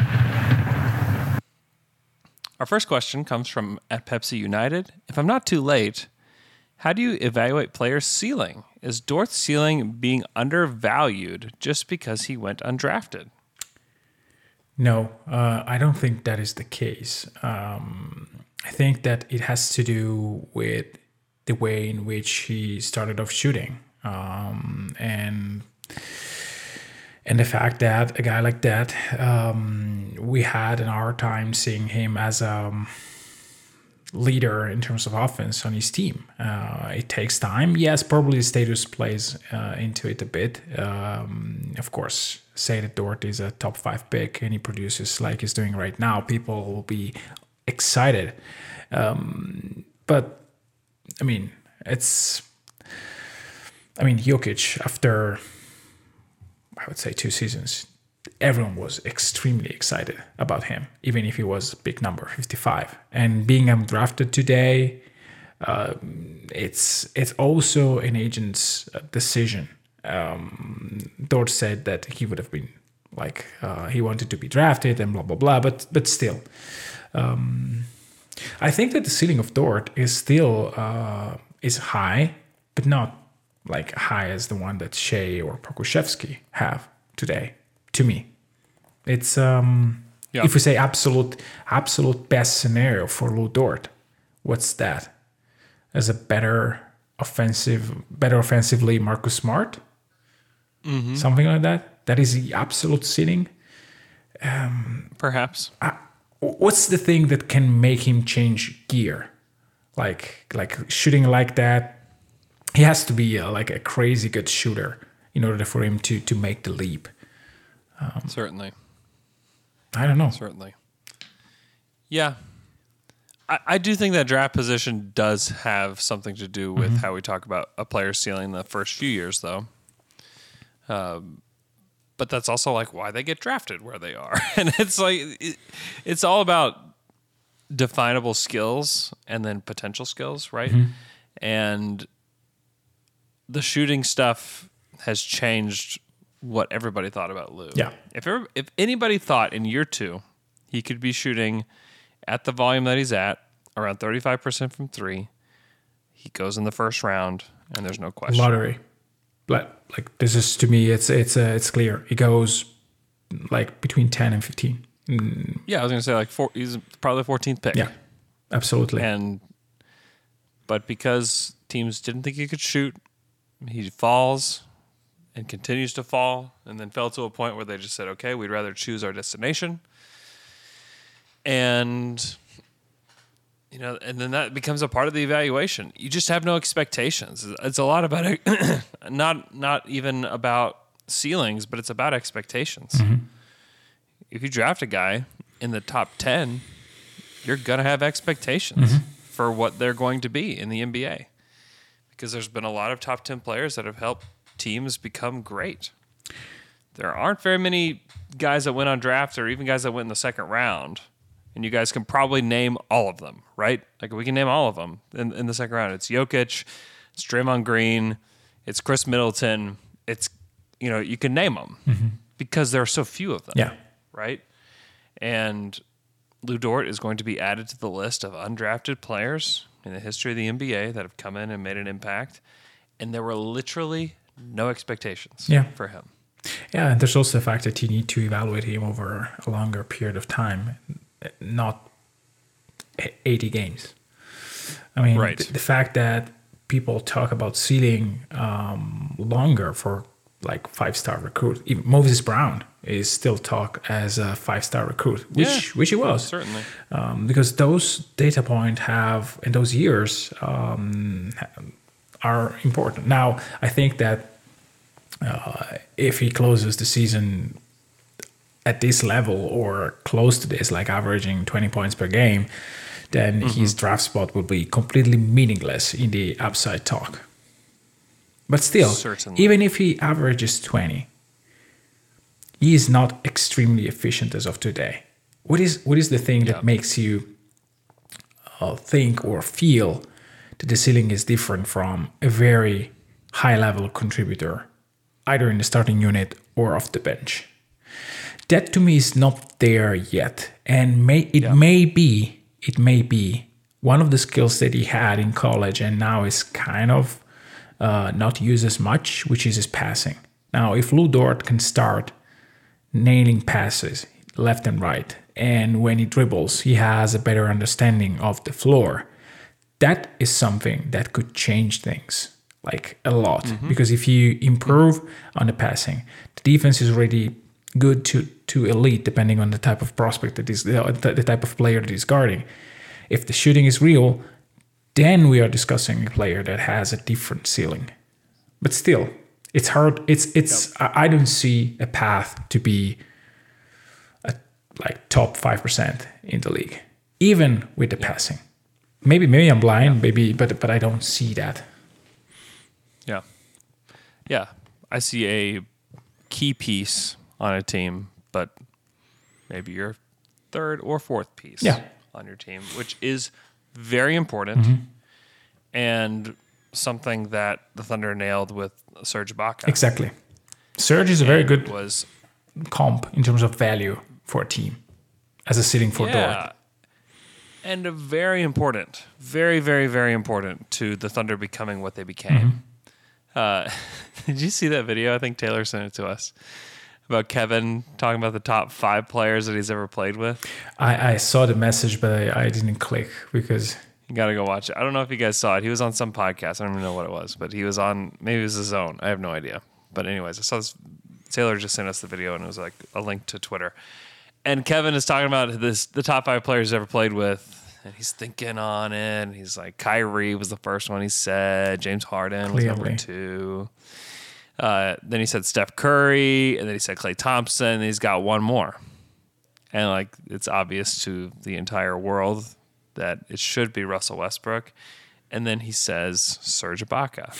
Our first question comes from at Pepsi United. If I'm not too late, how do you evaluate players' ceiling? Is Dort's ceiling being undervalued just because he went undrafted? No, uh, I don't think that is the case. Um, I think that it has to do with the way in which he started off shooting. Um, and and the fact that a guy like that, um, we had in our time seeing him as a, leader in terms of offense on his team. Uh, it takes time. Yes, probably the status plays uh, into it a bit. Um, of course, say that Dort is a top five pick and he produces like he's doing right now, people will be excited. Um, but, I mean, it's... I mean, Jokic, after, I would say, two seasons, everyone was extremely excited about him, even if he was pick number fifty-five. And being undrafted today, uh, it's it's also an agent's decision. Um, Dort said that he would have been like uh, he wanted to be drafted and blah blah blah, but but still, um, I think that the ceiling of Dort is still uh, is high, but not like high as the one that Shea or Pokusevski have today. To me, it's um, yeah. if we say absolute absolute best scenario for Lou Dort, what's that? As a better offensive, better offensively Marcus Smart, mm-hmm. something like that. That is the absolute ceiling. Um, Perhaps. Uh, what's the thing that can make him change gear? Like like shooting like that, he has to be a, like a crazy good shooter in order for him to to make the leap. Um, Certainly. I don't know. Certainly. Yeah. I, I do think that draft position does have something to do with mm-hmm. how we talk about a player's ceiling the first few years, though. Um, but that's also like why they get drafted where they are. And it's like, it, it's all about definable skills and then potential skills, right? Mm-hmm. And the shooting stuff has changed what everybody thought about Lou. Yeah. If ever, if anybody thought in year two he could be shooting at the volume that he's at, around thirty-five percent from three, he goes in the first round, and there's no question. Lottery. Like, like this is, to me, it's it's uh, it's clear. He goes like between ten and fifteen. Mm. Yeah, I was going to say like four, he's probably the fourteenth pick. Yeah, absolutely. And but because teams didn't think he could shoot, he falls and continues to fall, and then fell to a point where they just said, okay, we'd rather choose our destination. And, you know, and then that becomes a part of the evaluation. You just have no expectations. It's a lot about, not not even about ceilings, but it's about expectations. Mm-hmm. If you draft a guy in the top ten, you're going to have expectations mm-hmm. for what they're going to be in the N B A. Because there's been a lot of top ten players that have helped teams become great. There aren't very many guys that went on draft or even guys that went in the second round. And you guys can probably name all of them, right? Like we can name all of them in, in the second round. It's Jokic, it's Draymond Green, it's Chris Middleton. It's, you know, you can name them mm-hmm. because there are so few of them, yeah. right? And Lou Dort is going to be added to the list of undrafted players in the history of the N B A that have come in and made an impact. And there were literally no expectations yeah. for him. Yeah, and there's also the fact that you need to evaluate him over a longer period of time, not eighty games. I mean, right. th- the fact that people talk about ceiling um, longer for like five-star recruit. Even Moses Brown is still talked as a five-star recruit, which yeah, which he was. Certainly. Um, because those data points have, in those years, um, are important. Now, I think that uh, if he closes the season at this level or close to this, like averaging twenty points per game, then mm-hmm. his draft spot will be completely meaningless in the upside talk. But still, Certainly. even if he averages twenty, he is not extremely efficient as of today. What is what is the thing that yeah. makes you uh, think or feel that the ceiling is different from a very high-level contributor, either in the starting unit or off the bench? That to me is not there yet, and may it yeah. may be it may be one of the skills that he had in college and now is kind of uh, not used as much, which is his passing. Now, if Lou Dort can start nailing passes left and right, and when he dribbles, he has a better understanding of the floor, that is something that could change things like a lot. Mm-hmm. Because if you improve on the passing, the defense is already good to, to elite, depending on the type of prospect that is, the, the type of player that is guarding. If the shooting is real, then we are discussing a player that has a different ceiling. But still, it's hard. It's it's. Yep. I, I don't see a path to be a like top five percent in the league, even with the yep. passing. Maybe maybe I'm blind, yep. maybe, but but I don't see that. Yeah, yeah. I see a key piece on a team, but maybe your third or fourth piece yeah. on your team, which is very important mm-hmm. and something that the Thunder nailed with Serge Ibaka. Exactly. Serge is a very good was comp in terms of value for a team as a sitting for yeah. Dort. And a very important, very, very, very important to the Thunder becoming what they became. Mm-hmm. Uh, did you see that video? I think Taylor sent it to us. About Kevin talking about the top five players that he's ever played with. I, I saw the message, but I, I didn't click because... You got to go watch it. I don't know if you guys saw it. He was on some podcast. I don't even know what it was, but he was on, maybe it was The Zone. I have no idea. But anyways, I saw this. Taylor just sent us the video, and it was like a link to Twitter. And Kevin is talking about this the top five players he's ever played with, and he's thinking on it. And he's like, Kyrie was the first one he said. James Harden was Clearly. number two. Uh, then he said Steph Curry, and then he said Klay Thompson, and he's got one more. And like it's obvious to the entire world that it should be Russell Westbrook. And then he says Serge Ibaka.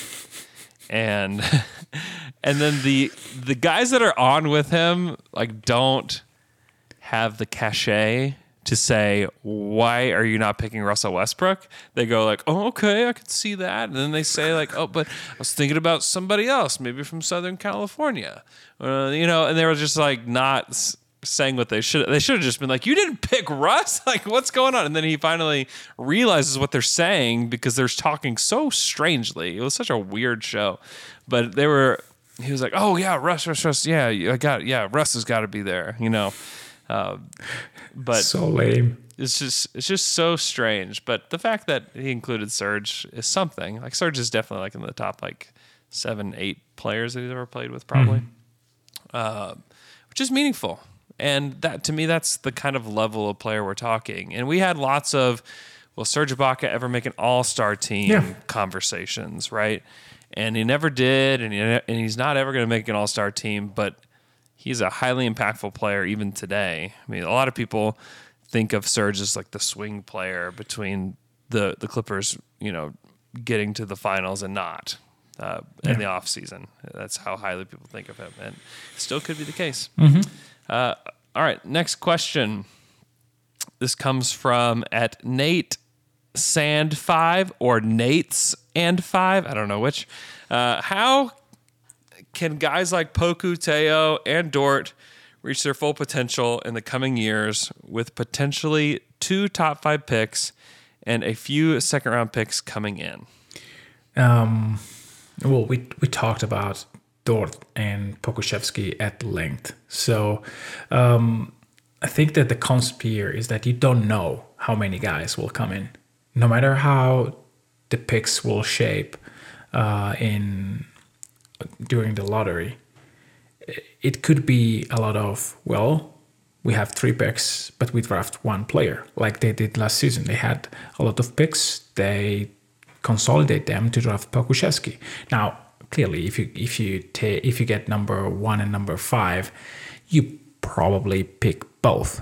and and then the the guys that are on with him like don't have the cachet to say, why are you not picking Russell Westbrook? They go like, oh, okay, I can see that. And then they say like, oh, but I was thinking about somebody else, maybe from Southern California. Uh, you know, and they were just like not s- saying what they should. They should have just been like, you didn't pick Russ? Like, what's going on? And then he finally realizes what they're saying because they're talking so strangely. It was such a weird show. But they were, he was like, oh, yeah, Russ, Russ, Russ. Yeah, I got it. Yeah, Russ has got to be there, you know. Uh, but so lame. It's just it's just so strange. But the fact that he included Serge is something. Like Serge is definitely like in the top like seven, eight players that he's ever played with, probably, mm-hmm. uh, which is meaningful. And that to me, that's the kind of level of player we're talking. And we had lots of, will Serge Ibaka ever make an all-star team yeah. conversations, right? And he never did, and, he, and he's not ever going to make an all-star team, but he's a highly impactful player even today. I mean, a lot of people think of Serge as like the swing player between the, the Clippers, you know, getting to the finals and not uh, yeah. in the offseason. That's how highly people think of him, and still could be the case. Mm-hmm. Uh, all right, next question. This comes from at Nate Sand five or Nate's and five. I don't know which. Uh, how can guys like Poku, Teo, and Dort reach their full potential in the coming years with potentially two top five picks and a few second round picks coming in? Um, well, we we talked about Dort and Pokusevski at length. So um, I think that the concept here is that you don't know how many guys will come in, no matter how the picks will shape uh, in during the lottery. It could be a lot of, well, we have three picks, but we draft one player, like they did last season. They had a lot of picks. They consolidate them to draft Pokusevski. Now, clearly, if you if you ta- if you get number one and number five, you probably pick both.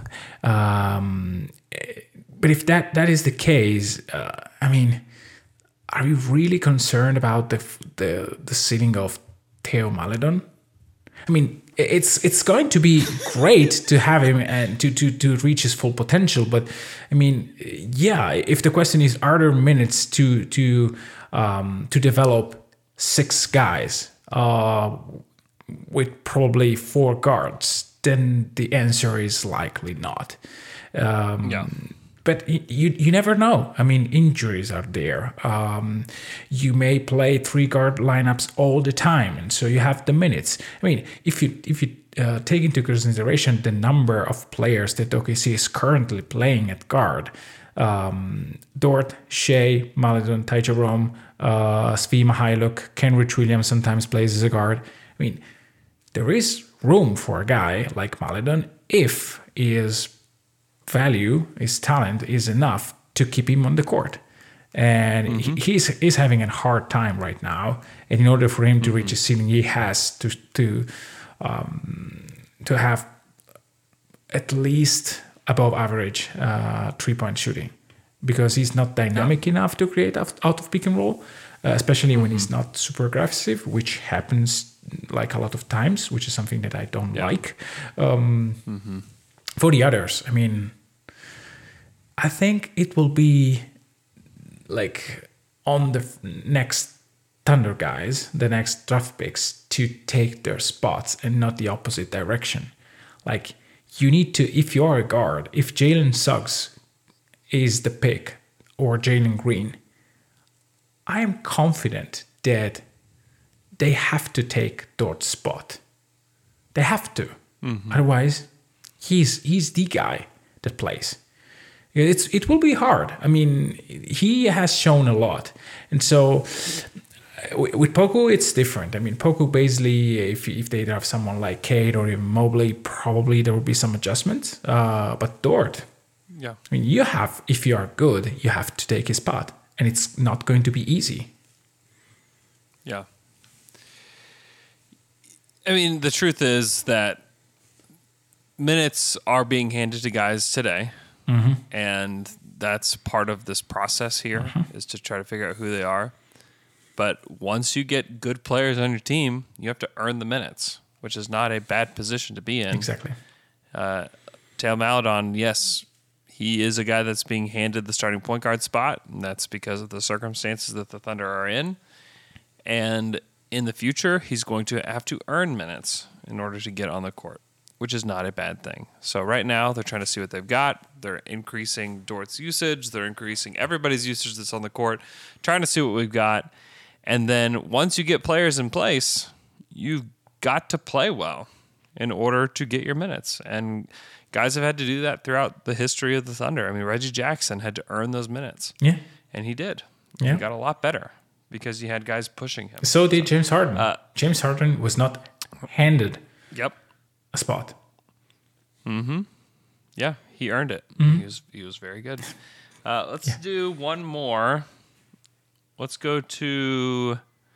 Um, but if that, that is the case, uh, I mean, are you really concerned about the the the ceiling of Theo Maledon? I mean, it's it's going to be great to have him and to, to, to reach his full potential. But I mean, yeah, if the question is, are there minutes to to um, to develop six guys uh, with probably four guards, then the answer is likely not. Um, yeah. But you you never know. I mean, injuries are there. Um, you may play three guard lineups all the time, and so you have the minutes. I mean, if you if you uh, take into consideration the number of players that O K C is currently playing at guard, um, Dort, Shea, Maledon, Ty Jerome, uh, Svi Mykhailiuk, Kenrich Williams sometimes plays as a guard. I mean, there is room for a guy like Maledon if he is value, his talent is enough to keep him on the court. And mm-hmm. he, he's he's having a hard time right now. And in order for him to mm-hmm. reach a ceiling, he has to to um, to have at least above average uh, three point shooting, because he's not dynamic yeah. enough to create out, out of pick and roll, uh, especially mm-hmm. when he's not super aggressive, which happens like a lot of times, which is something that I don't yeah. like. Um, mm-hmm. For the others, I mean, I think it will be like on the next Thunder guys, the next draft picks, to take their spots and not the opposite direction. Like, you need to, if you are a guard, if Jalen Suggs is the pick or Jalen Green, I am confident that they have to take Dort's spot. They have to. Mm-hmm. Otherwise, he's he's the guy that plays. It's it will be hard. I mean, he has shown a lot, and so with Poku, it's different. I mean, Poku basically, if if they have someone like Cade or even Mobley, probably there will be some adjustments. Uh, but Dort, yeah, I mean, you have, if you are good, you have to take his spot, and it's not going to be easy. Yeah. I mean, the truth is that minutes are being handed to guys today, mm-hmm. and that's part of this process here mm-hmm. is to try to figure out who they are. But once you get good players on your team, you have to earn the minutes, which is not a bad position to be in. Exactly. Uh, Theo Maledon, yes, he is a guy that's being handed the starting point guard spot, and that's because of the circumstances that the Thunder are in. And in the future, he's going to have to earn minutes in order to get on the court, which is not a bad thing. So right now, they're trying to see what they've got. They're increasing Dort's usage. They're increasing everybody's usage that's on the court, trying to see what we've got. And then once you get players in place, you've got to play well in order to get your minutes. And guys have had to do that throughout the history of the Thunder. I mean, Reggie Jackson had to earn those minutes. Yeah. And he did. Yeah. He got a lot better because you had guys pushing him. So did James Harden. Uh, James Harden was not handed yep. a spot. Mm-hmm. Yeah, he earned it. Mm-hmm. He was he was very good. Uh, let's yeah. do one more. Let's go to...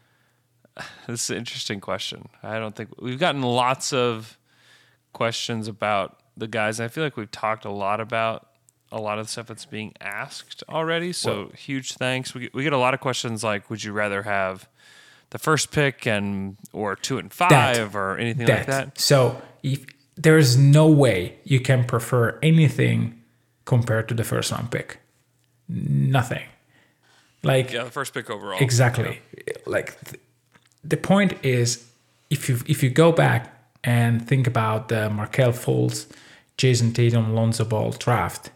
This is an interesting question. I don't think... We've gotten lots of questions about the guys. I feel like we've talked a lot about a lot of the stuff that's being asked already. So well, huge thanks. We get, we get a lot of questions like, would you rather have the first pick and or two and five that, or anything that. like that? So if there's no way you can prefer anything compared to the first round pick. Nothing. Like yeah, the first pick overall. Exactly. Yeah. Like th- the point is, if you if you go back and think about the Markelle Fultz, Jason Tatum, Lonzo Ball draft,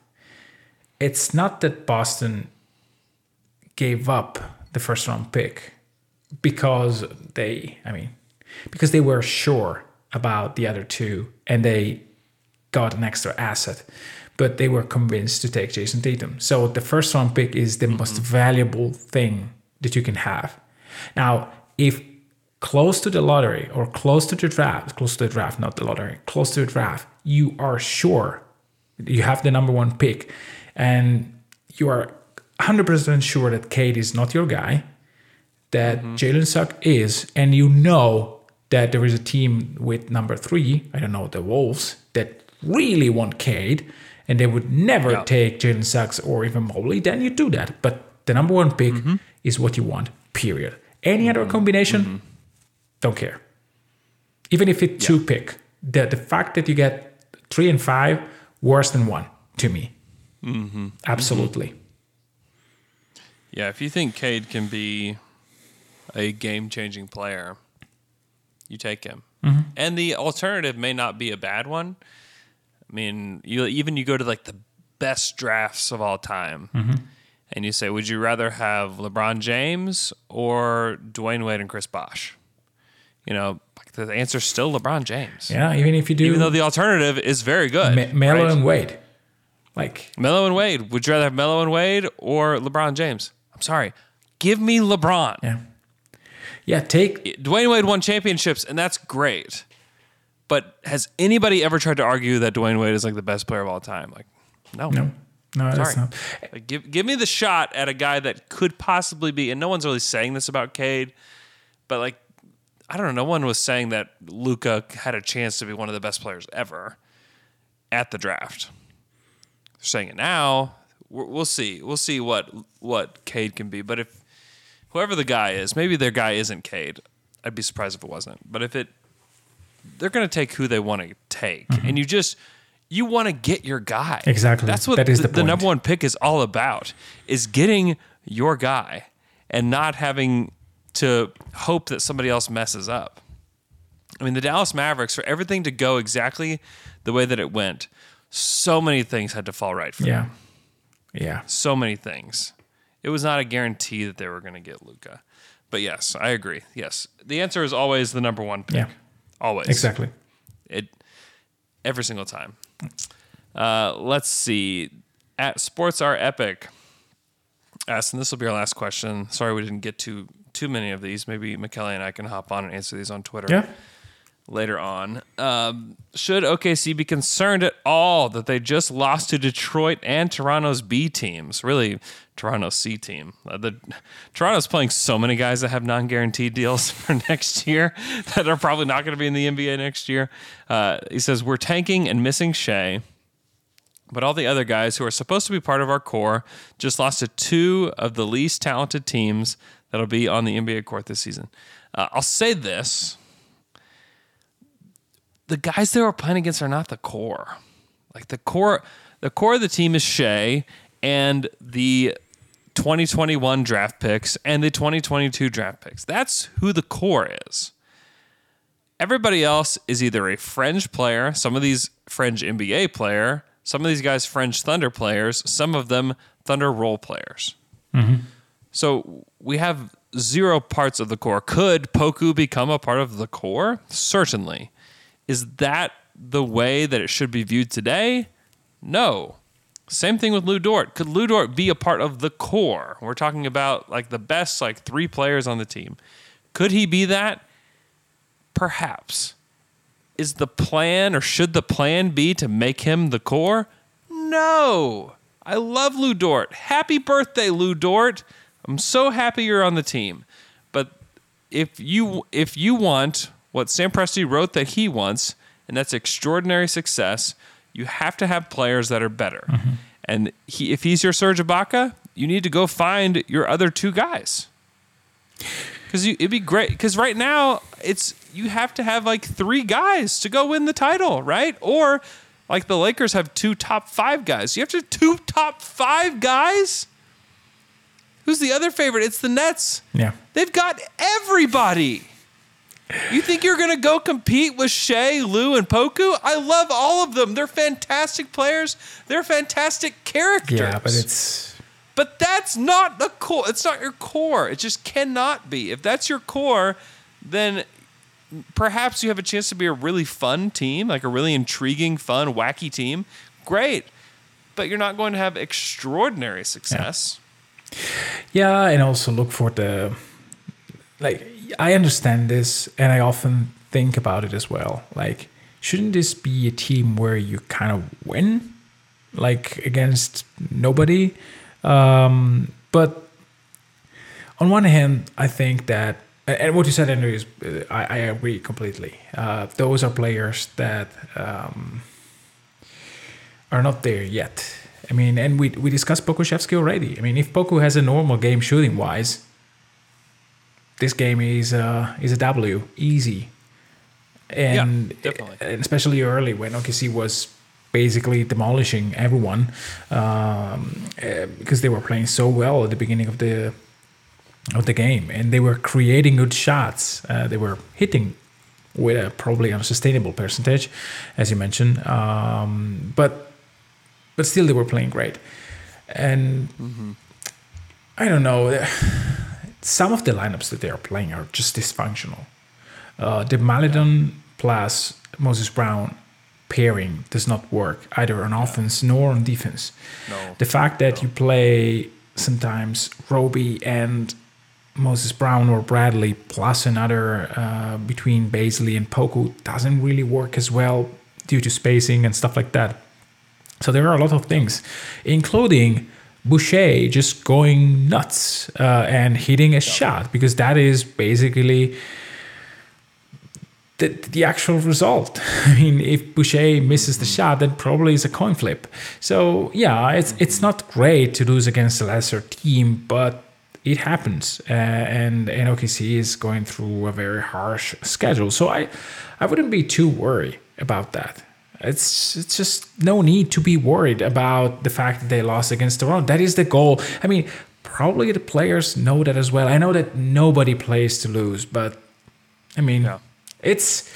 it's not that Boston gave up the first round pick because they, I mean, because they were sure about the other two and they got an extra asset. But they were convinced to take Jason Tatum. So the first round pick is the mm-hmm. most valuable thing that you can have. Now, if close to the lottery or close to the draft, close to the draft, not the lottery, close to the draft, you are sure you have the number one pick and you are one hundred percent sure that Cade is not your guy, that mm-hmm. Jalen Suggs is, and you know that there is a team with number three, I don't know, the Wolves, that really want Cade, and they would never yeah. take Jalen Suggs or even Mobley, then you do that. But the number one pick mm-hmm. is what you want, period. Any mm-hmm. other combination, mm-hmm. don't care. Even if it's yeah. two pick, the, the fact that you get three and five, worse than one to me. Mm-hmm. Absolutely. Mm-hmm. Yeah, if you think Cade can be a game-changing player, you take him. Mm-hmm. And the alternative may not be a bad one. I mean, you even you go to like the best drafts of all time, mm-hmm. and you say, would you rather have LeBron James or Dwayne Wade and Chris Bosh? You know, the answer's still LeBron James. Yeah, even if you do, even though the alternative is very good, Me- Melo right? and Wade, like Melo and Wade. Would you rather have Melo and Wade or LeBron James? I'm sorry, give me LeBron. Yeah, yeah. Take Dwayne Wade won championships, and that's great. But has anybody ever tried to argue that Dwayne Wade is like the best player of all time? Like, no. No. No, Sorry. that's not. Like, give give me the shot at a guy that could possibly be, and no one's really saying this about Cade, but like, I don't know, no one was saying that Luka had a chance to be one of the best players ever at the draft. They're saying it now. We'll see. We'll see what what Cade can be. But if whoever the guy is, maybe their guy isn't Cade. I'd be surprised if it wasn't. But if it, they're going to take who they want to take, mm-hmm. and you just. You want to get your guy. Exactly. That's what that is the, the, the number one pick is all about, is getting your guy and not having to hope that somebody else messes up. I mean, the Dallas Mavericks, for everything to go exactly the way that it went, so many things had to fall right for yeah. them. Yeah. So many things. It was not a guarantee that they were going to get Luka. But yes, I agree. Yes. The answer is always the number one pick. Yeah. Always. Exactly. It every single time. Uh, let's see. At Sports Are Epic asked, and this will be our last question. Sorry we didn't get to too many of these. Maybe McKelly and I can hop on and answer these on Twitter yeah. later on. Um, should O K C be concerned at all that they just lost to Detroit and Toronto's B teams? Really, Toronto's C team. Uh, the Toronto's playing so many guys that have non-guaranteed deals for next year that are probably not going to be in the N B A next year. Uh, he says, we're tanking and missing Shea, but all the other guys who are supposed to be part of our core just lost to two of the least talented teams that'll be on the N B A court this season. Uh, I'll say this. The guys they were playing against are not the core. Like the core, the core of the team is Shea and the twenty twenty-one draft picks and the twenty twenty-two draft picks. That's who the core is. Everybody else is either a fringe player, some of these fringe N B A player, some of these guys fringe Thunder players, some of them Thunder role players. Mm-hmm. So we have zero parts of the core. Could Poku become a part of the core? Certainly. Is that the way that it should be viewed today? No. Same thing with Lou Dort. Could Lou Dort be a part of the core? We're talking about like the best like three players on the team. Could he be that? Perhaps. Is the plan or should the plan be to make him the core? No. I love Lou Dort. Happy birthday, Lou Dort. I'm so happy you're on the team. But if you if you want what Sam Presti wrote that he wants, and that's extraordinary success, you have to have players that are better. Mm-hmm. And he, if he's your Serge Ibaka, you need to go find your other two guys. Because it'd be great. Because right now, it's you have to have like three guys to go win the title, right? Or like the Lakers have two top five guys. You have to have two top five guys? Who's the other favorite? It's the Nets. Yeah. They've got everybody. You think you're going to go compete with Shea, Lou, and Poku? I love all of them. They're fantastic players. They're fantastic characters. Yeah, but it's... But that's not the core. It's not your core. It just cannot be. If that's your core, then perhaps you have a chance to be a really fun team, like a really intriguing, fun, wacky team. Great. But you're not going to have extraordinary success. Yeah, yeah, and also look for the... Like, I understand this, and I often think about it as well. Like, shouldn't this be a team where you kind of win? Like, against nobody? Um, but on one hand, I think that, and what you said, Andrew, is I, I agree completely. Uh, those are players that um, are not there yet. I mean, and we we discussed Pokusevski already. I mean, if Poku has a normal game shooting wise, this game is uh, is a W, easy. And, yeah, definitely. And especially early when O K C was basically demolishing everyone um, uh, because they were playing so well at the beginning of the of the game, and they were creating good shots. Uh, they were hitting with a probably unsustainable percentage, as you mentioned, um, but but still they were playing great. And mm-hmm. I don't know, some of the lineups that they are playing are just dysfunctional. Uh, the Maledon plus Moses Brown pairing does not work either on offense nor on defense. No. The fact that no. you play sometimes Roby and Moses Brown or Bradley plus another uh, between Bazley and Poku doesn't really work as well due to spacing and stuff like that. So there are a lot of things, including Boucher just going nuts uh, and hitting a shot, because that is basically the, the actual result. I mean, if Boucher misses the shot, then probably it's a coin flip. So yeah, it's it's not great to lose against a lesser team, but it happens. Uh, and, and O K C is going through a very harsh schedule. So I, I wouldn't be too worried about that. It's it's just no need to be worried about the fact that they lost against Toronto. That is the goal. I mean, probably the players know that as well. I know that nobody plays to lose, but I mean, yeah. it's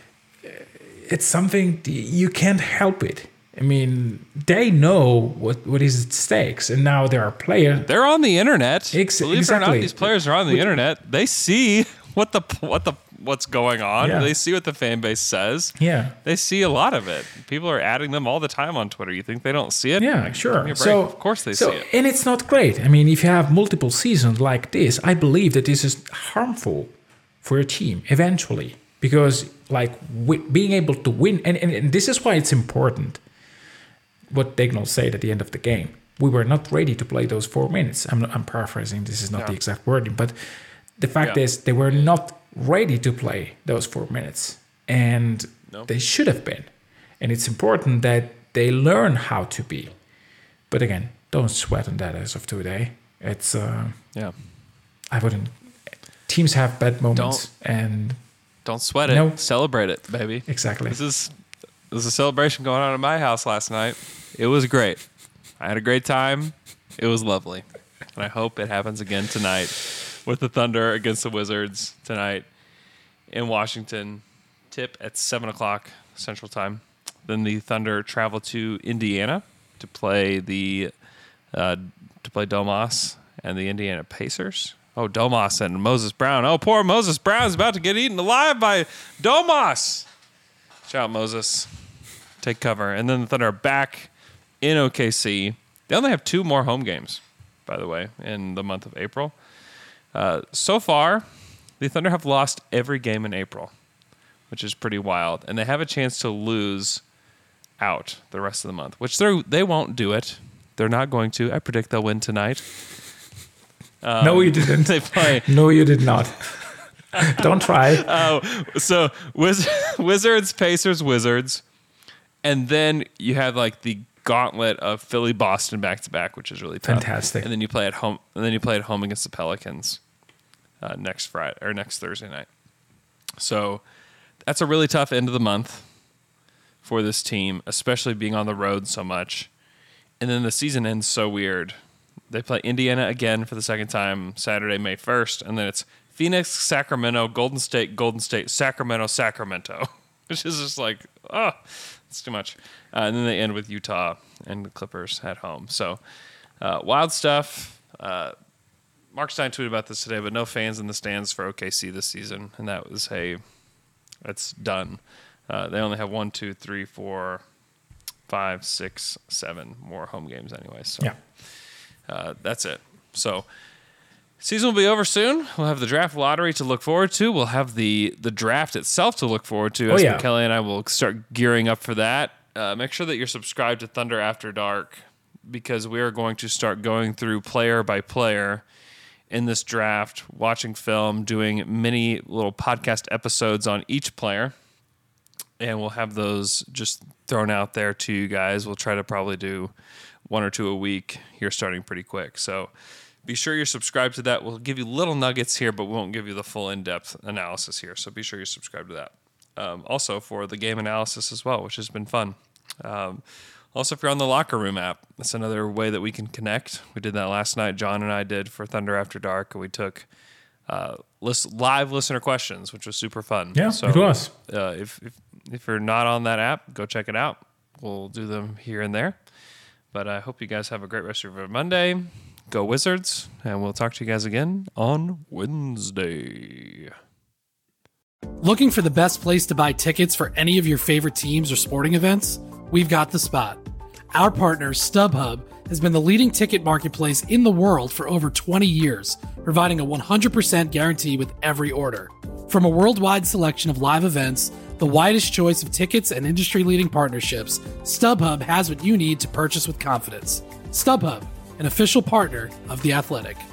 it's something you can't help it. I mean, they know what, what is at stakes, and now there are players. They're on the internet. Ex- Believe exactly. it or not, these players are on the Which, internet. They see what the what the what's going on. Yeah. They see what the fan base says. Yeah, they see a lot of it. People are adding them all the time on Twitter. You think they don't see it? Yeah, sure. So of course they so, see it. And it's not great. I mean, if you have multiple seasons like this, I believe that this is harmful for your team eventually, because like w- being able to win, and, and, and this is why it's important. What Dagnall said at the end of the game, we were not ready to play those four minutes. I'm, I'm paraphrasing. This is not yeah. the exact wording, but the fact yeah. is they were not ready to play those four minutes, and no. they should have been. And it's important that they learn how to be. But again, don't sweat on that as of today. It's uh, yeah. I wouldn't. Teams have bad moments, don't, and don't sweat it. No. Celebrate it, baby. Exactly. This is there's a celebration going on at my house last night. It was great. I had a great time. It was lovely. And I hope it happens again tonight with the Thunder against the Wizards tonight in Washington. Tip at seven o'clock Central Time. Then the Thunder travel to Indiana to play the uh, to play Domas and the Indiana Pacers. Oh, Domas and Moses Brown. Oh, poor Moses Brown's about to get eaten alive by Domas. Shout out, Moses. Take cover. And then the Thunder are back in O K C. They only have two more home games, by the way, in the month of April. Uh, so far, the Thunder have lost every game in April, which is pretty wild. And they have a chance to lose out the rest of the month, which they they won't do it. They're not going to. I predict they'll win tonight. Um, no, you didn't. They play. No, you did not. Don't try. Oh, so Wiz- Wizards, Pacers, Wizards. And then you have like the gauntlet of Philly, Boston back to back, which is really tough. Fantastic. And then you play at home. And then you play at home against the Pelicans uh, next Friday or next Thursday night. So that's a really tough end of the month for this team, especially being on the road so much. And then the season ends so weird. They play Indiana again for the second time Saturday, May first, and then it's Phoenix, Sacramento, Golden State, Golden State, Sacramento, Sacramento, which is just like, oh. It's too much. Uh, and then they end with Utah and the Clippers at home. So, uh, wild stuff. Uh, Mark Stein tweeted about this today, but no fans in the stands for O K C this season. And that was, hey, that's done. Uh, they only have one, two, three, four, five, six, seven more home games anyway. So, yeah. uh, that's it. So, season will be over soon. We'll have the draft lottery to look forward to. We'll have the the draft itself to look forward to. Oh, As yeah. Kelly and I will start gearing up for that. Uh, make sure that you're subscribed to Thunder After Dark, because we are going to start going through player by player in this draft, watching film, doing many little podcast episodes on each player. And we'll have those just thrown out there to you guys. We'll try to probably do one or two a week here starting pretty quick. So be sure you're subscribed to that. We'll give you little nuggets here, but we won't give you the full in-depth analysis here. So be sure you're subscribed to that. Um, also for the game analysis as well, which has been fun. Um, also, if you're on the Locker Room app, that's another way that we can connect. We did that last night. John and I did for Thunder After Dark, and we took uh, list, live listener questions, which was super fun. Yeah, so, it was. Uh, if, if if you're not on that app, go check it out. We'll do them here and there. But I hope you guys have a great rest of your Monday. Go Wizards, and we'll talk to you guys again on Wednesday. Looking for the best place to buy tickets for any of your favorite teams or sporting events? We've got the spot. Our partner, StubHub, has been the leading ticket marketplace in the world for over twenty years, providing a one hundred percent guarantee with every order. From a worldwide selection of live events the widest choice of tickets and industry-leading partnerships, StubHub has what you need to purchase with confidence. StubHub, an official partner of The Athletic.